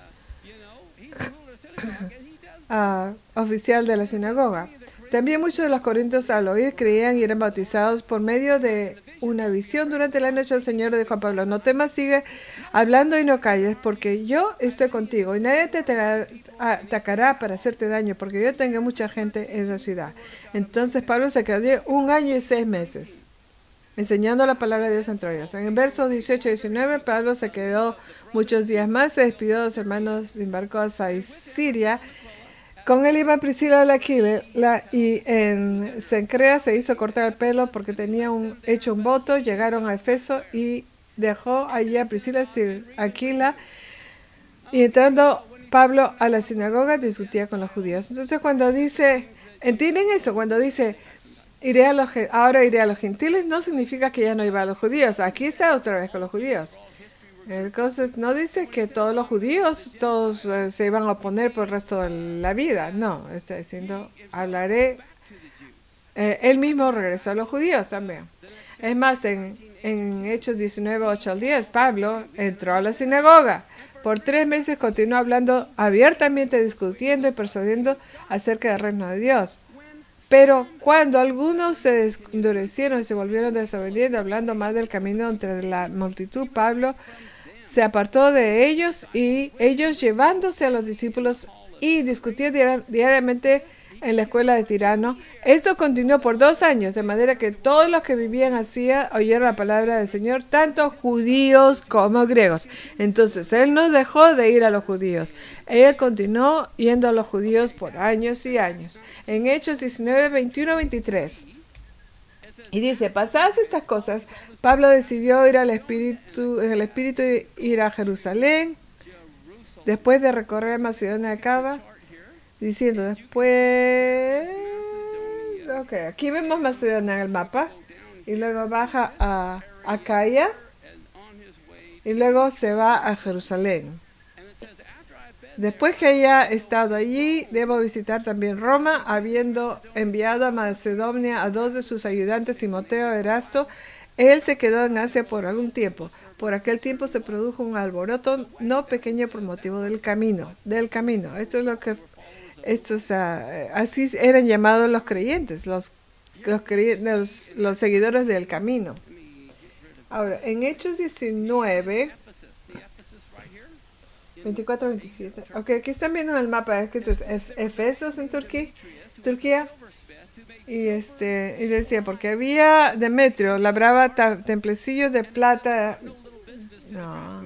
uh, oficial de la sinagoga. También muchos de los corintios al oír creían y eran bautizados por medio de una visión durante la noche. El Señor le dijo a Pablo: no temas, sigue hablando y no calles, porque yo estoy contigo y nadie te atacará para hacerte daño, porque yo tengo mucha gente en esa ciudad. Entonces Pablo se quedó un año y seis meses enseñando la palabra de Dios entre ellos. En el verso dieciocho y diecinueve, Pablo se quedó muchos días más, se despidió de los hermanos, embarcó a Siria. Con él iba Priscila de Aquila, la, y en Cencrea se hizo cortar el pelo porque tenía un, hecho un voto. Llegaron a Efeso y dejó allí a Priscila y Aquila. Y entrando Pablo a la sinagoga, discutía con los judíos. Entonces cuando dice, ¿entienden eso? Cuando dice, iré a los, ahora iré a los gentiles, no significa que ya no iba a los judíos. Aquí está otra vez con los judíos. Entonces no dice que todos los judíos todos uh, se iban a oponer por el resto de la vida. No, está diciendo, hablaré. Eh, él mismo regresó a los judíos también. Es más, en, en Hechos diecinueve, ocho al diez, Pablo entró a la sinagoga. Por tres meses continuó hablando abiertamente, discutiendo y persuadiendo acerca del reino de Dios. Pero cuando algunos se endurecieron y se volvieron desobedientes, hablando más del camino entre la multitud, Pablo se apartó de ellos y ellos, llevándose a los discípulos y discutían diari- diariamente en la escuela de Tirano. Esto continuó por dos años, de manera que todos los que vivían así oyeron la palabra del Señor, tanto judíos como griegos. Entonces él no dejó de ir a los judíos. Él continuó yendo a los judíos por años y años. En Hechos diecinueve, veintiuno, veintitrés. Y dice, pasadas estas cosas, Pablo decidió ir al Espíritu, en el Espíritu ir a Jerusalén, después de recorrer Macedonia de Acaba, diciendo después, ok, aquí vemos Macedonia en el mapa, y luego baja a Acaya, y luego se va a Jerusalén. Después que haya estado allí, debo visitar también Roma, habiendo enviado a Macedonia a dos de sus ayudantes, Timoteo y Erasto. Él se quedó en Asia por algún tiempo. Por aquel tiempo se produjo un alboroto no pequeño por motivo del camino. Del camino. Esto es lo que estos uh, así eran llamados los creyentes, los los, crey, los los seguidores del camino. Ahora, en Hechos diecinueve, veinticuatro, veintisiete. Ok, aquí están viendo en el mapa, es que es Efesos en Turquía, Turquía. Y este y decía, porque había Demetrio, labraba templecillos de plata. No.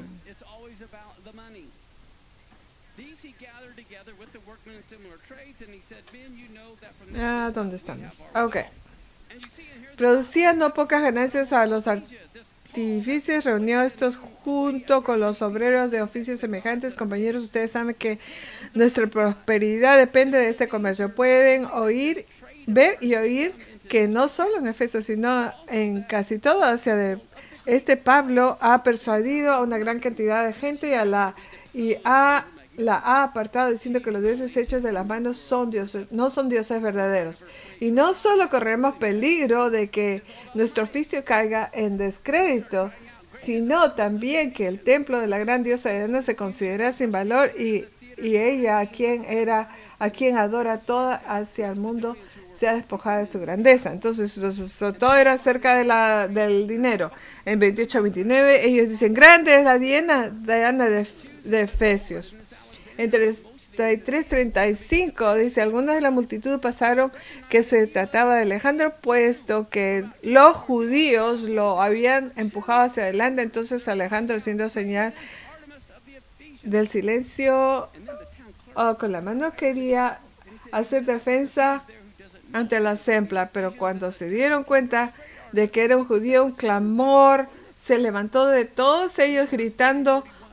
Ah, ¿dónde estamos? Ok. Producían no pocas ganancias a los artífices, reunió estos junto con los obreros de oficios semejantes. Compañeros, ustedes saben que nuestra prosperidad depende de este comercio. Pueden oír, ver y oír que no solo en Efeso, sino en casi toda Asia, de este Pablo ha persuadido a una gran cantidad de gente y a la y a la ha apartado, diciendo que los dioses hechos de las manos son dioses, no son dioses verdaderos. Y no solo corremos peligro de que nuestro oficio caiga en descrédito, sino también que el templo de la gran diosa Diana se considera sin valor y, y ella, a quien era, a quien adora toda hacia el mundo, sea despojada de su grandeza. Entonces, eso, todo era acerca de la, del dinero. En veintiocho a veintinueve, ellos dicen, grande es la Diana, Diana de, de Efesios. En treinta y tres, treinta y cinco, dice, algunos de la multitud pasaron que se trataba de Alejandro, puesto que los judíos lo habían empujado hacia adelante. Entonces Alejandro, haciendo señal del silencio oh, con la mano, quería hacer defensa ante la sempla, pero cuando se dieron cuenta de que era un judío, un clamor se levantó de todos ellos gritando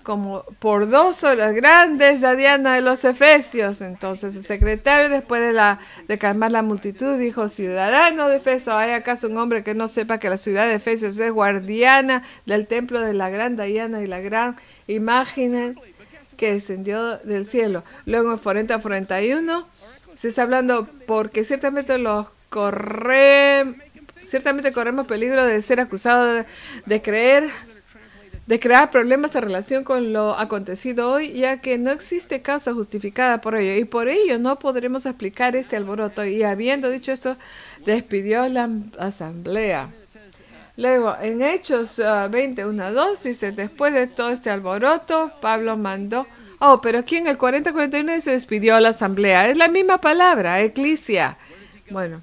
como por dos horas grandes a Diana de los Efesios. Entonces el secretario, después de, la, de calmar la multitud, dijo: ciudadano de Efeso, ¿hay acaso un hombre que no sepa que la ciudad de Efesios es guardiana del templo de la gran Diana y la gran imagen que descendió del cielo? Luego en cuarenta cuarenta y uno se está hablando porque ciertamente los corre, ciertamente corremos peligro de ser acusados de, de creer de crear problemas en relación con lo acontecido hoy, ya que no existe causa justificada por ello, y por ello no podremos explicar este alboroto. Y habiendo dicho esto, despidió la asamblea. Luego, en Hechos uh, veinte, uno a dos, dice: después de todo este alboroto, Pablo mandó... Oh, pero aquí en el cuarenta cuarenta y uno se despidió a la asamblea. Es la misma palabra, eclesia. Bueno.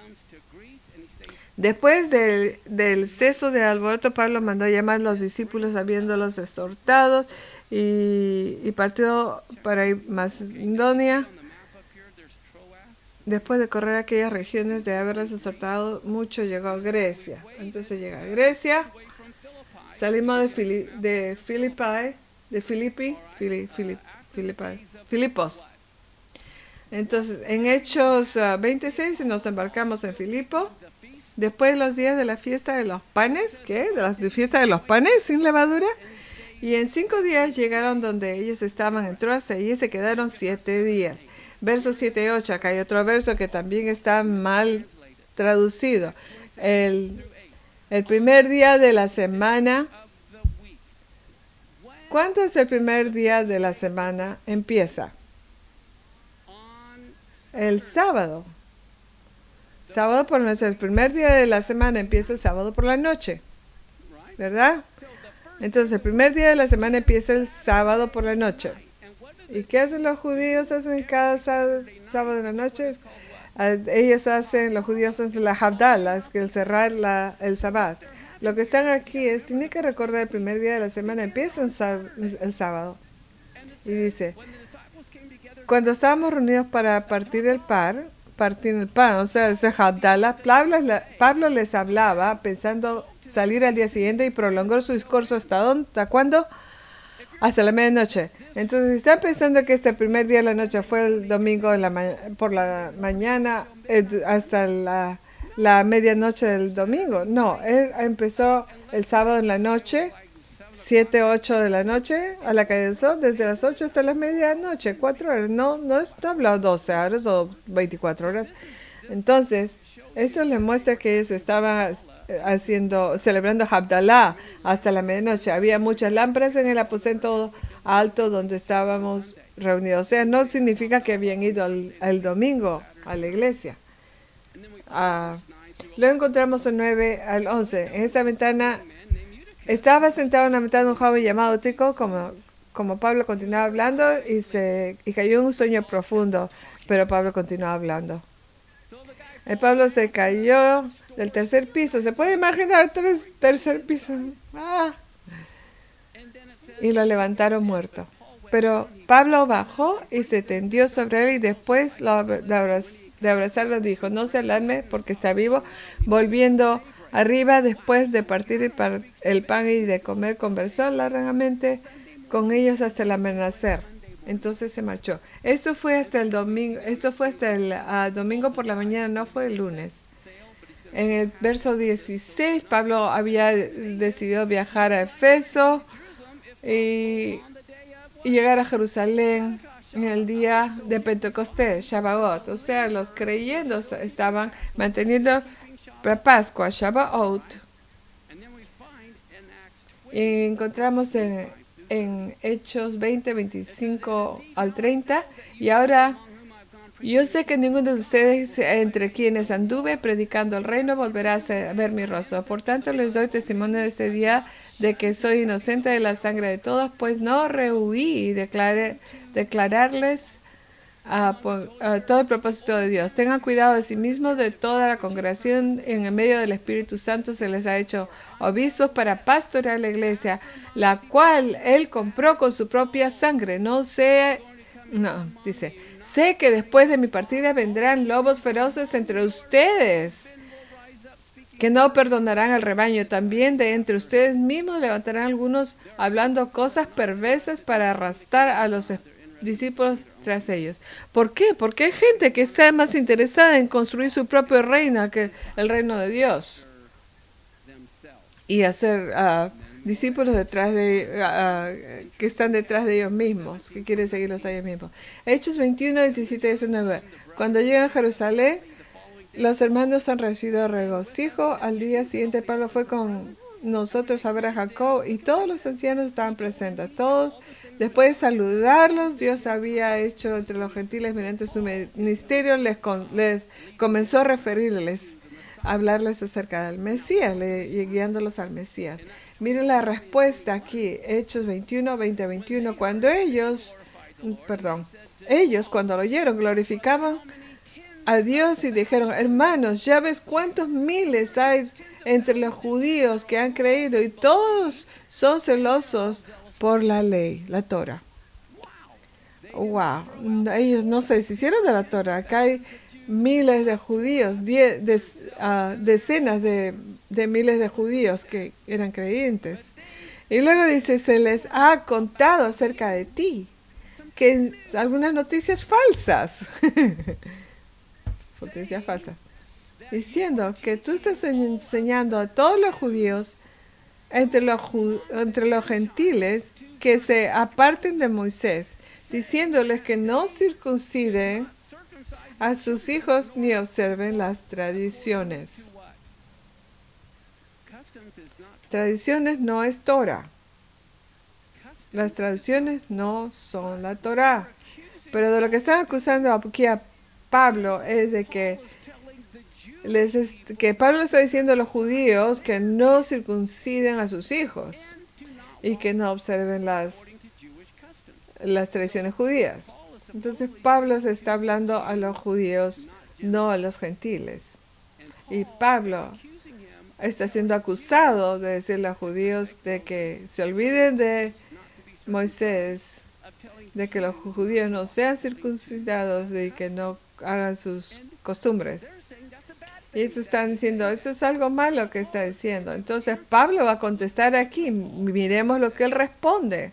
Después del, del ceso de alboroto, Pablo mandó llamar a los discípulos habiéndolos exhortado y, y partió para Macedonia. Después de correr aquellas regiones, de haberlas exhortado mucho, llegó a Grecia. Entonces llega a Grecia. Salimos de, Fili, de Filipi, de Filipi, Fili, Fili, Filipi, Filipos. Entonces, en Hechos uh, veintiséis nos embarcamos en Filipo. Después de los días de la fiesta de los panes, ¿qué? De la fiesta de los panes sin levadura. Y en cinco días llegaron donde ellos estaban en Troas, y allí se quedaron siete días. Verso siete y ocho, acá hay otro verso que también está mal traducido. El, el primer día de la semana. ¿Cuándo es el primer día de la semana? Empieza el sábado. Sábado por la noche. El primer día de la semana empieza el sábado por la noche, ¿verdad? Entonces el primer día de la semana empieza el sábado por la noche. ¿Y qué hacen los judíos? Hacen cada sábado de la noche. Ellos hacen, los judíos hacen la Havdalah, es que el cerrar la, el Sabbat. Lo que están aquí es, tiene que recordar el primer día de la semana empieza el sábado. Y dice: cuando estábamos reunidos para partir el pan, partir el pan, o sea, ese Havdalah, Pablo les hablaba pensando salir al día siguiente y prolongó su discurso hasta dónde, hasta cuándo, hasta la medianoche. Entonces, si están pensando que este primer día de la noche fue el domingo de la ma- por la mañana eh, hasta la, la medianoche del domingo, no, él empezó el sábado en la noche, siete, ocho de la noche, a la caída del sol, desde las ocho hasta la medianoche, cuatro horas, no, no, es, no habla doce horas o veinticuatro horas. Entonces, eso le muestra que ellos estaban haciendo, celebrando Havdalah hasta la medianoche. Había muchas lámparas en el aposento alto donde estábamos reunidos. O sea, no significa que habían ido al, al domingo a la iglesia. Ah, luego encontramos el nueve al once. En esa ventana estaba sentado en la ventana un joven llamado Tico, como, como Pablo continuaba hablando, y, se, y cayó en un sueño profundo, pero Pablo continuaba hablando. El Pablo se cayó del tercer piso. ¿Se puede imaginar tres, tercer piso? Ah. Y lo levantaron muerto. Pero Pablo bajó y se tendió sobre él y después lo, de, abraz, de abrazarlo dijo: no se alarme porque está vivo. Volviendo arriba, después de partir el, par, el pan y de comer, conversó largamente con ellos hasta el amanecer. Entonces se marchó. Esto fue hasta el domingo, esto fue hasta el uh, domingo por la mañana, no fue el lunes. En el verso dieciséis, Pablo había decidido viajar a Efeso y, y llegar a Jerusalén en el día de Pentecostés, Shavuot. O sea, los creyentes estaban manteniendo la Pascua, Shavuot. Y encontramos en en Hechos veinte, veinticinco al treinta, y ahora yo sé que ninguno de ustedes entre quienes anduve predicando el reino volverá a ver mi rostro. Por tanto les doy testimonio de este día de que soy inocente de la sangre de todos, pues no rehuí y declaré, declararles a, a todo el propósito de Dios. Tengan cuidado de sí mismos, de toda la congregación. En el medio del Espíritu Santo se les ha hecho obispos para pastorear la iglesia, la cual él compró con su propia sangre. No sé, no, dice, sé que después de mi partida vendrán lobos feroces entre ustedes que no perdonarán al rebaño. También de entre ustedes mismos levantarán algunos hablando cosas perversas para arrastrar a los discípulos tras ellos. ¿Por qué? Porque hay gente que está más interesada en construir su propio reino que el reino de Dios y hacer uh, discípulos detrás de uh, que están detrás de ellos mismos, que quieren seguirlos a ellos mismos. Hechos veintiuno, diecisiete y diecinueve. Cuando llegan a Jerusalén, los hermanos han recibido regocijo. Al día siguiente Pablo fue con nosotros a ver a Jacob y todos los ancianos estaban presentes. Todos, después de saludarlos, Dios había hecho entre los gentiles mediante su ministerio, les, con, les comenzó a referirles, a hablarles acerca del Mesías, le, guiándolos al Mesías. Miren la respuesta aquí, Hechos veintiuno, veinte, veintiuno. Cuando ellos, perdón, ellos cuando lo oyeron glorificaban a Dios y dijeron, hermanos, ya ves cuántos miles hay entre los judíos que han creído y todos son celosos por la ley, la Torah. Wow, ellos no se deshicieron de la Torah. Acá hay miles de judíos, die, de, uh, decenas de, de miles de judíos que eran creyentes. Y luego dice, se les ha contado acerca de ti, que algunas noticias falsas. Noticias falsas, diciendo que tú estás enseñando a todos los judíos entre los, entre los gentiles que se aparten de Moisés, diciéndoles que no circunciden a sus hijos ni observen las tradiciones. Tradiciones no es Torah. Las tradiciones no son la Torah. Pero de lo que están acusando aquí a Pablo es de que, les est que Pablo está diciendo a los judíos que no circunciden a sus hijos y que no observen las, las tradiciones judías. Entonces Pablo se está hablando a los judíos, no a los gentiles. Y Pablo está siendo acusado de decirle a los judíos de que se olviden de Moisés, de que los judíos no sean circuncidados y que no hagan sus costumbres. Y eso están diciendo, eso es algo malo que está diciendo. Entonces Pablo va a contestar aquí. Miremos lo que él responde.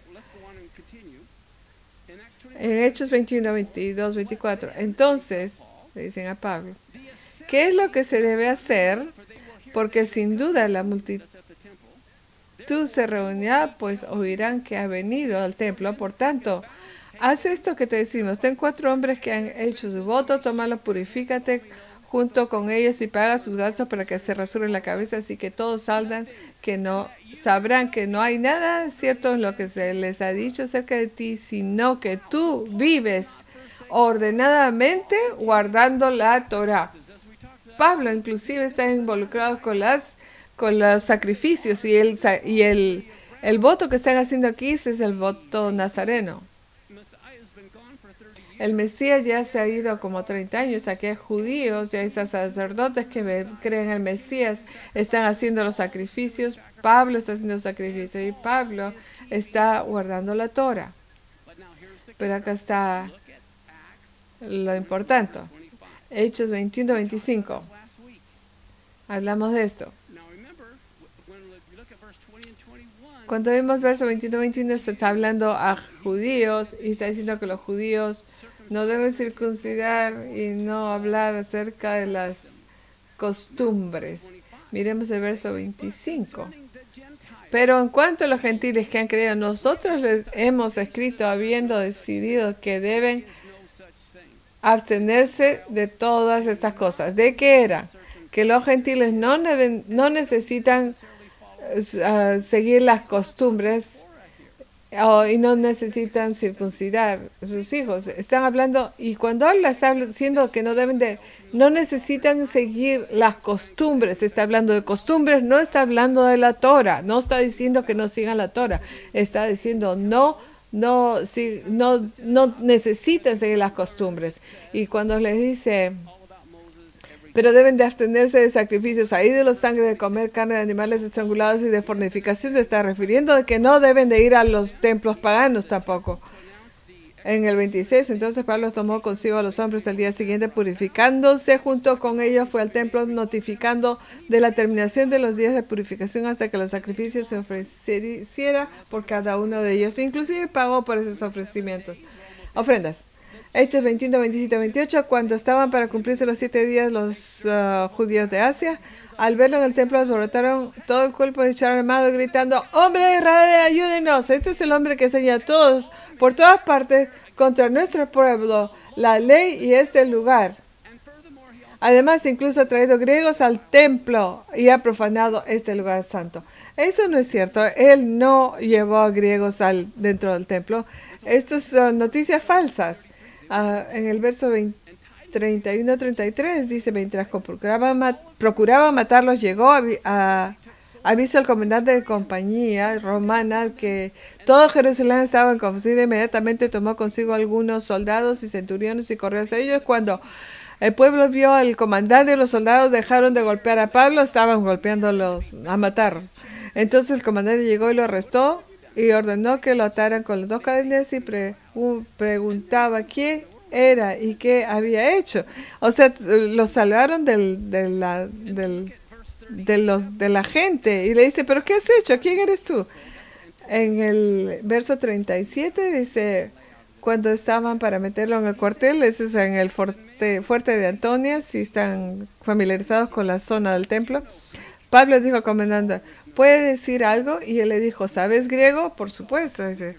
En Hechos veintiuno, veintidós, veinticuatro. Entonces, le dicen a Pablo, ¿qué es lo que se debe hacer? Porque sin duda la multitud se reunirá, pues oirán que ha venido al templo. Por tanto, haz esto que te decimos. Ten cuatro hombres que han hecho su voto, tómalo, purifícate junto con ellos y paga sus gastos para que se rasuren la cabeza, así que todos salgan, que no sabrán que no hay nada cierto en lo que se les ha dicho acerca de ti, sino que tú vives ordenadamente guardando la Torah. Pablo inclusive está involucrado con las con los sacrificios y el y el el voto que están haciendo aquí ese es el voto nazareno. El Mesías ya se ha ido como treinta años. Aquí hay judíos y hay sacerdotes que creen en el Mesías, están haciendo los sacrificios. Pablo está haciendo sacrificios y Pablo está guardando la Torah. Pero acá está lo importante. Hechos veintiuno, veinticinco. Hablamos de esto. Cuando vemos verso veintiuno, veintiuno, se está hablando a judíos y está diciendo que los judíos no deben circuncidar y no hablar acerca de las costumbres. Miremos el verso veinticinco. Pero en cuanto a los gentiles que han creído, nosotros les hemos escrito habiendo decidido que deben abstenerse de todas estas cosas. ¿De qué era? Que los gentiles no, deben, no necesitan uh, seguir las costumbres uh, y no necesitan circuncidar a sus hijos. Están hablando, y cuando habla, está diciendo que no deben de, no necesitan seguir las costumbres. Está hablando de costumbres, no está hablando de la Torah. No está diciendo que no sigan la Torah. Está diciendo no No, si, no, no necesitan seguir las costumbres. Y cuando les dice, pero deben de abstenerse de sacrificios a ídolos, sangre, de comer carne de animales estrangulados y de fornicación, se está refiriendo de que no deben de ir a los templos paganos tampoco. En el veintiséis, entonces Pablo tomó consigo a los hombres del día siguiente, purificándose junto con ellos, fue al templo notificando de la terminación de los días de purificación hasta que los sacrificios se ofreciera por cada uno de ellos. Inclusive pagó por esos ofrecimientos, ofrendas. Hechos veintiuno, veintisiete, veintiocho, cuando estaban para cumplirse los siete días los uh, judíos de Asia, al verlo en el templo, alborotaron todo el cuerpo de Char armado, gritando: ¡Hombre de Israel, ayúdenos! Este es el hombre que enseña a todos, por todas partes, contra nuestro pueblo, la ley y este lugar. Además, incluso ha traído griegos al templo y ha profanado este lugar santo. Eso no es cierto. Él no llevó a griegos al, dentro del templo. Estas son noticias falsas. Uh, en el verso veinte, treinta y uno a treinta y tres dice: mientras procuraba, mat procuraba matarlos, llegó a, a aviso al comandante de compañía romana que todo Jerusalén estaba en confusión. Inmediatamente tomó consigo algunos soldados y centuriones y corrió hacia ellos. Cuando el pueblo vio al comandante y los soldados dejaron de golpear a Pablo, estaban golpeándolos a matar. Entonces el comandante llegó y lo arrestó y ordenó que lo ataran con las dos cadenas y pre uh, preguntaba quién era y qué había hecho. O sea, lo salvaron del, de, la, del, de, los, de la gente y le dice: ¿pero qué has hecho? ¿Quién eres tú? En el verso treinta y siete dice: cuando estaban para meterlo en el cuartel, ese es en el fuerte, fuerte de Antonia, si están familiarizados con la zona del templo, Pablo dijo al comandante: ¿puede decir algo? Y él le dijo: ¿sabes griego? Por supuesto. Dice,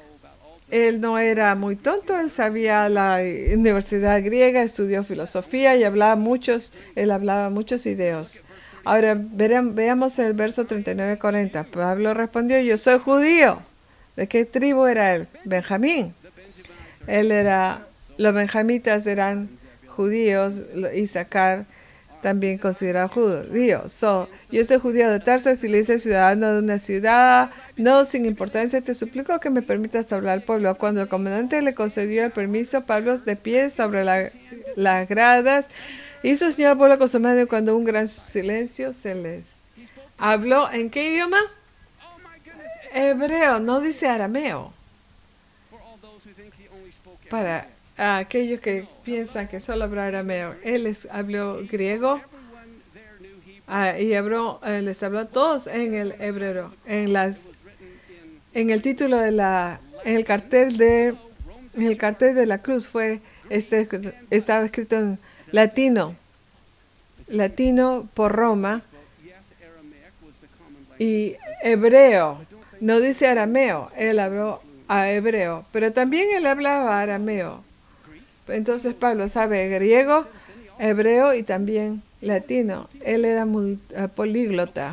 él no era muy tonto, él sabía la universidad griega, estudió filosofía y hablaba muchos, él hablaba muchos idiomas. Ahora verán, veamos el verso treinta y nueve a cuarenta. Pablo respondió: yo soy judío. ¿De qué tribu era él? Benjamín. Él era, los benjamitas eran judíos, Isaacar también considerado judío. So, yo soy judío de Tarso, si le dice ciudadano de una ciudad, no sin importancia, te suplico que me permitas hablar al pueblo. Cuando el comandante le concedió el permiso, Pablo de pie sobre la, las gradas hizo señal al pueblo con su mano, cuando un gran silencio se les habló. ¿En qué idioma? Hebreo, no dice arameo. Para a aquellos que piensan que solo habló arameo, él les habló griego uh, y habló, uh, les habló a todos en el hebreo. En las, en el título de la, en el cartel de, en el cartel de la cruz fue este, estaba escrito en latino, latino por Roma y hebreo. No dice arameo, él habló a hebreo, pero también él hablaba arameo. Entonces Pablo sabe griego, hebreo y también latino. Él era muy, uh, políglota.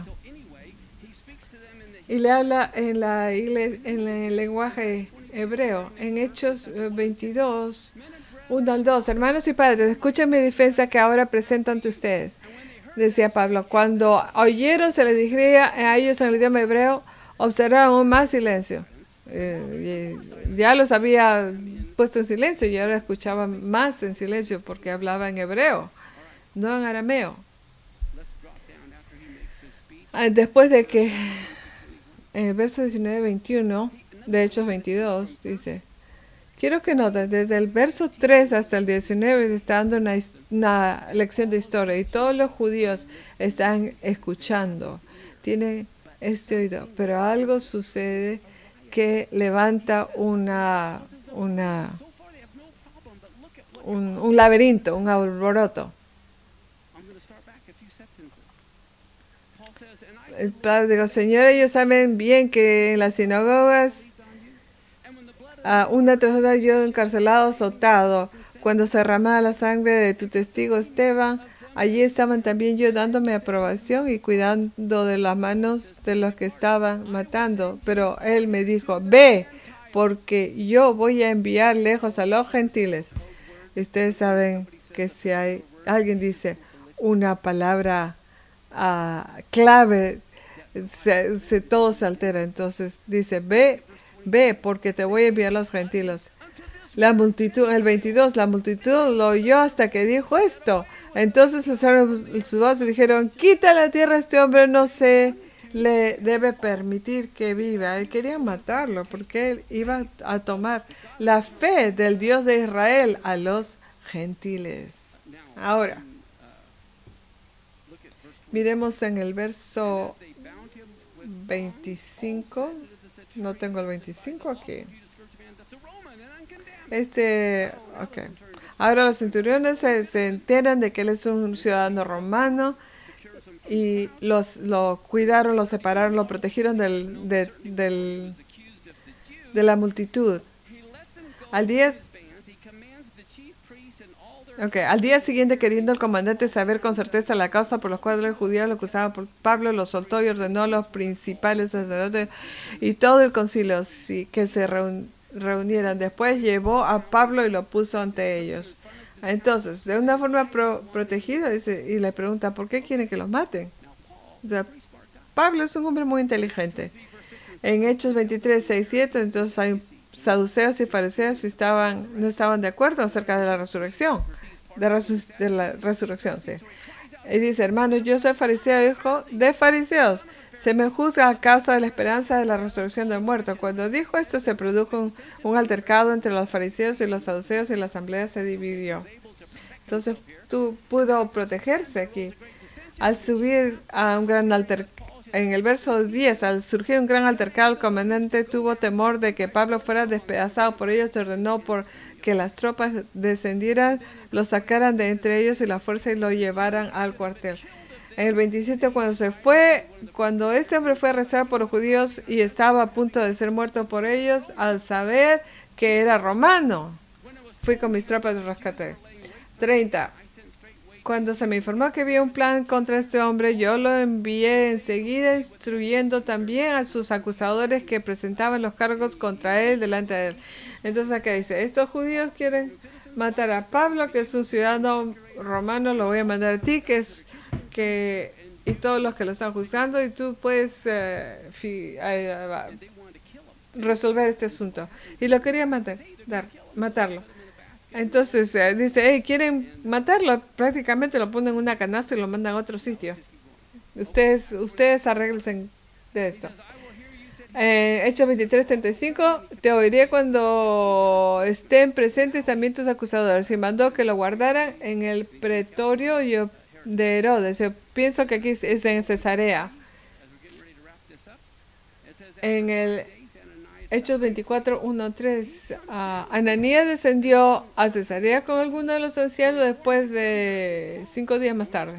Y le habla en, la iglesia, en el lenguaje hebreo. En Hechos veintidós, uno al dos. Hermanos y padres, escuchen mi defensa que ahora presento ante ustedes. Decía Pablo: cuando oyeron se les diría a ellos en el idioma hebreo, observaron aún más silencio. Eh, ya los había puesto en silencio y ahora escuchaban más en silencio porque hablaba en hebreo, no en arameo. Después de que en el verso diecinueve veintiuno de Hechos veintidós dice: quiero que noten, desde el verso tres hasta el diecinueve se está dando una, una lección de historia y todos los judíos están escuchando, tienen este oído, pero algo sucede que levanta una, una un, un laberinto, un alboroto. El padre dijo: Señor, ellos saben bien que en las sinagogas uh, una tras otra yo encarcelado, azotado, cuando se derramaba la sangre de tu testigo Esteban, allí estaban también yo dándome aprobación y cuidando de las manos de los que estaban matando. Pero él me dijo: ve, porque yo voy a enviar lejos a los gentiles. Y ustedes saben que si hay alguien dice una palabra uh, clave, se, se, todo se altera. Entonces dice: ve, ve, porque te voy a enviar a los gentiles. La multitud, el veintidós, la multitud lo oyó hasta que dijo esto. Entonces alzaron su voz y dijeron: quita la tierra a este hombre, no se le debe permitir que viva. Él quería matarlo porque él iba a tomar la fe del Dios de Israel a los gentiles. Ahora, miremos en el verso veinticinco. No tengo el veinticinco aquí. Este, ok. Ahora los centuriones se, se enteran de que él es un ciudadano romano y los lo cuidaron, lo separaron, lo protegieron del, de, del, de la multitud. Al día, okay, al día siguiente, queriendo el comandante saber con certeza la causa por la cual los judíos lo acusaban por Pablo, lo soltó y ordenó a los principales sacerdotes y todo el concilio sí, que se reun, reunieran. Después llevó a Pablo y lo puso ante ellos. Entonces, de una forma pro, protegida, dice, y le pregunta, ¿por qué quieren que los maten? O sea, Pablo es un hombre muy inteligente. En Hechos veintitrés, seis, siete, entonces hay saduceos y fariseos y estaban, no estaban de acuerdo acerca de la resurrección. De, resu de la resurrección, sí. Y dice, hermanos, yo soy fariseo, hijo de fariseos. Se me juzga a causa de la esperanza de la resurrección del muerto. Cuando dijo esto, se produjo un, un altercado entre los fariseos y los saduceos y la asamblea se dividió. Entonces, tú pudo protegerse aquí. Al subir a un gran altercado, en el verso diez, al surgir un gran altercado, el comandante tuvo temor de que Pablo fuera despedazado. Por ello, se ordenó por que las tropas descendieran, lo sacaran de entre ellos y la fuerza y lo llevaran al cuartel. En el veintisiete, cuando se fue, cuando este hombre fue arrestado por los judíos y estaba a punto de ser muerto por ellos, al saber que era romano, fui con mis tropas de rescate. treinta. Cuando se me informó que había un plan contra este hombre, yo lo envié enseguida, instruyendo también a sus acusadores que presentaban los cargos contra él delante de él. Entonces acá dice, estos judíos quieren matar a Pablo, que es un ciudadano romano, lo voy a mandar a ti, que es que y todos los que lo están juzgando, y tú puedes eh, fi, eh, resolver este asunto. Y lo quería matar, dar, matarlo. Entonces eh, dice, hey, quieren matarlo, prácticamente lo ponen en una canasta y lo mandan a otro sitio. Ustedes, ustedes arreglense de esto. Eh, Hechos veintitrés, treinta y cinco, te oiré cuando estén presentes también tus acusadores. Y mandó que lo guardaran en el pretorio de Herodes. Yo pienso que aquí es en Cesarea. En el Hechos veinticuatro, uno, tres. Uh, Ananías descendió a Cesarea con algunos de los ancianos después de cinco días más tarde.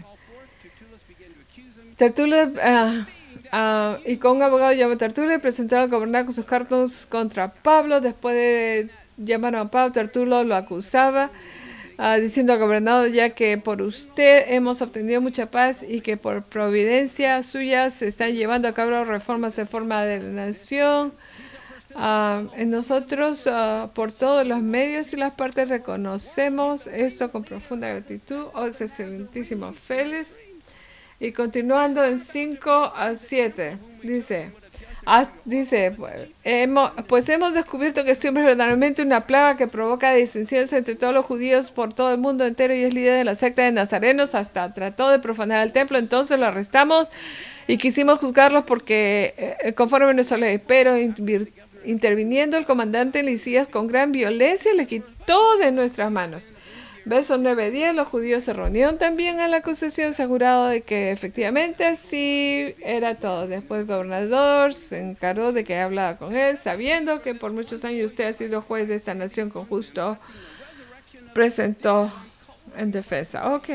Tertulia, uh, uh, y con un abogado llamado Tertulia, presentaron al gobernador con sus cargos contra Pablo. Después de llamar a Pablo, Tertulo lo acusaba, uh, diciendo al gobernador, ya que por usted hemos obtenido mucha paz y que por providencia suya se están llevando a cabo reformas en forma de la nación. Uh, en nosotros, uh, por todos los medios y las partes, reconocemos esto con profunda gratitud. Oh, excelentísimo Félix. Y continuando en cinco a siete, dice, ah, dice pues hemos, pues hemos descubierto que este hombre es verdaderamente una plaga que provoca disensiones entre todos los judíos por todo el mundo entero y es líder de la secta de nazarenos, hasta trató de profanar el templo. Entonces lo arrestamos y quisimos juzgarlo porque eh, conforme a nuestra ley, pero invirtió interviniendo el comandante Lisías con gran violencia, le quitó de nuestras manos. Versos nueve a diez, los judíos se reunieron también a la acusación, asegurado de que efectivamente así era todo. Después el gobernador se encargó de que hablaba con él, sabiendo que por muchos años usted ha sido juez de esta nación con justo, presentó en defensa. Ok.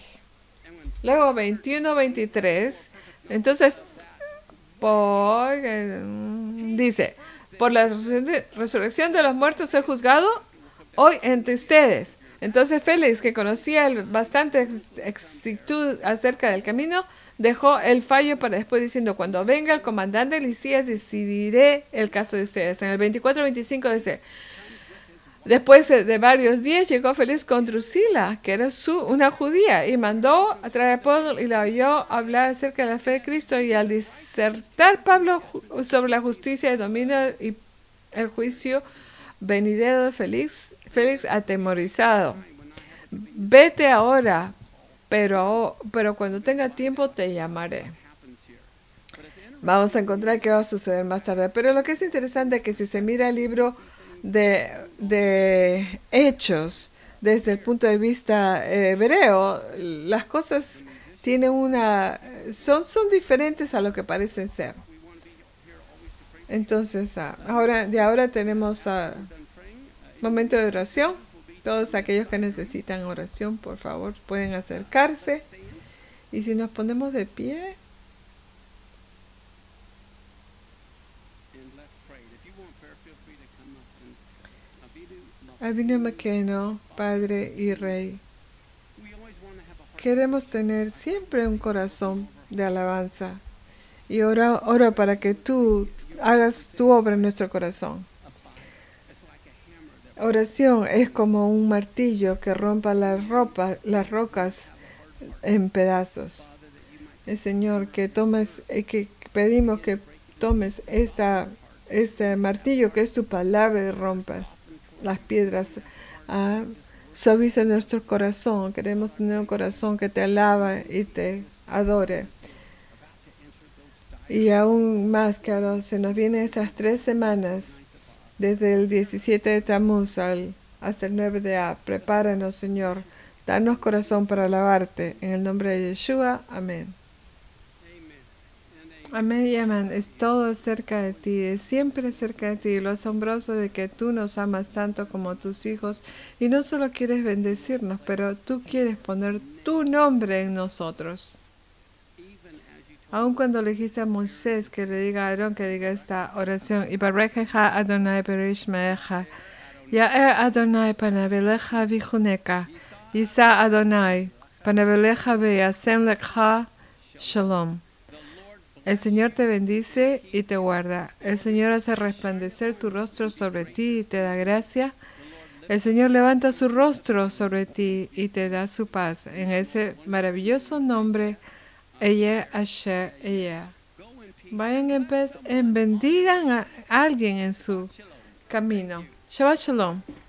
Luego veintiuno a veintitrés, entonces, por, dice... Por la resurrección de los muertos he juzgado hoy entre ustedes. Entonces Félix, que conocía el bastante exactitud acerca del camino, dejó el fallo para después diciendo, cuando venga el comandante Lisías decidiré el caso de ustedes. En el veinticuatro veinticinco dice, después de varios días llegó Félix con Drusila, que era su, una judía, y mandó a traer a Pablo y la oyó hablar acerca de la fe de Cristo. Y al disertar Pablo sobre la justicia, el dominio y el juicio venidero de Félix, Félix atemorizado, vete ahora, pero, pero cuando tenga tiempo te llamaré. Vamos a encontrar qué va a suceder más tarde. Pero lo que es interesante es que si se mira el libro de, de Hechos desde el punto de vista eh, hebreo, las cosas tienen una son son diferentes a lo que parecen ser. Entonces, ah, ahora de ahora tenemos ah, momento de oración. Todos aquellos que necesitan oración, por favor, pueden acercarse. Y si nos ponemos de pie, Avinu Makeno, Padre y Rey, queremos tener siempre un corazón de alabanza y ora, ora para que tú hagas tu obra en nuestro corazón. Oración es como un martillo que rompa las, ropa, las rocas en pedazos. El Señor, que tomes, eh, que pedimos que tomes esta, este martillo que es tu palabra y rompas las piedras. Ah, suaviza nuestro corazón. Queremos tener un corazón que te alaba y te adore. Y aún más que ahora se nos vienen estas tres semanas, desde el diecisiete de Tamuz al, hasta el nueve de Ab. Prepáranos, Señor. Danos corazón para alabarte. En el nombre de Yeshua. Amén. Amén y amén. Es todo cerca de ti, es siempre cerca de ti. Lo asombroso de que tú nos amas tanto como tus hijos y no solo quieres bendecirnos, pero tú quieres poner tu nombre en nosotros. Aun cuando le dijiste a Moisés que le diga a Aarón que diga esta oración, Ibarekeja Adonai berishmecha, Yaer Adonai panavelecha vichuneka, Yisa Adonai panavelecha veyasem lecha shalom. El Señor te bendice y te guarda. El Señor hace resplandecer tu rostro sobre ti y te da gracia. El Señor levanta su rostro sobre ti y te da su paz. En ese maravilloso nombre, Ella Asher Ella. Vayan en paz, en bendigan a alguien en su camino. Shabbat Shalom.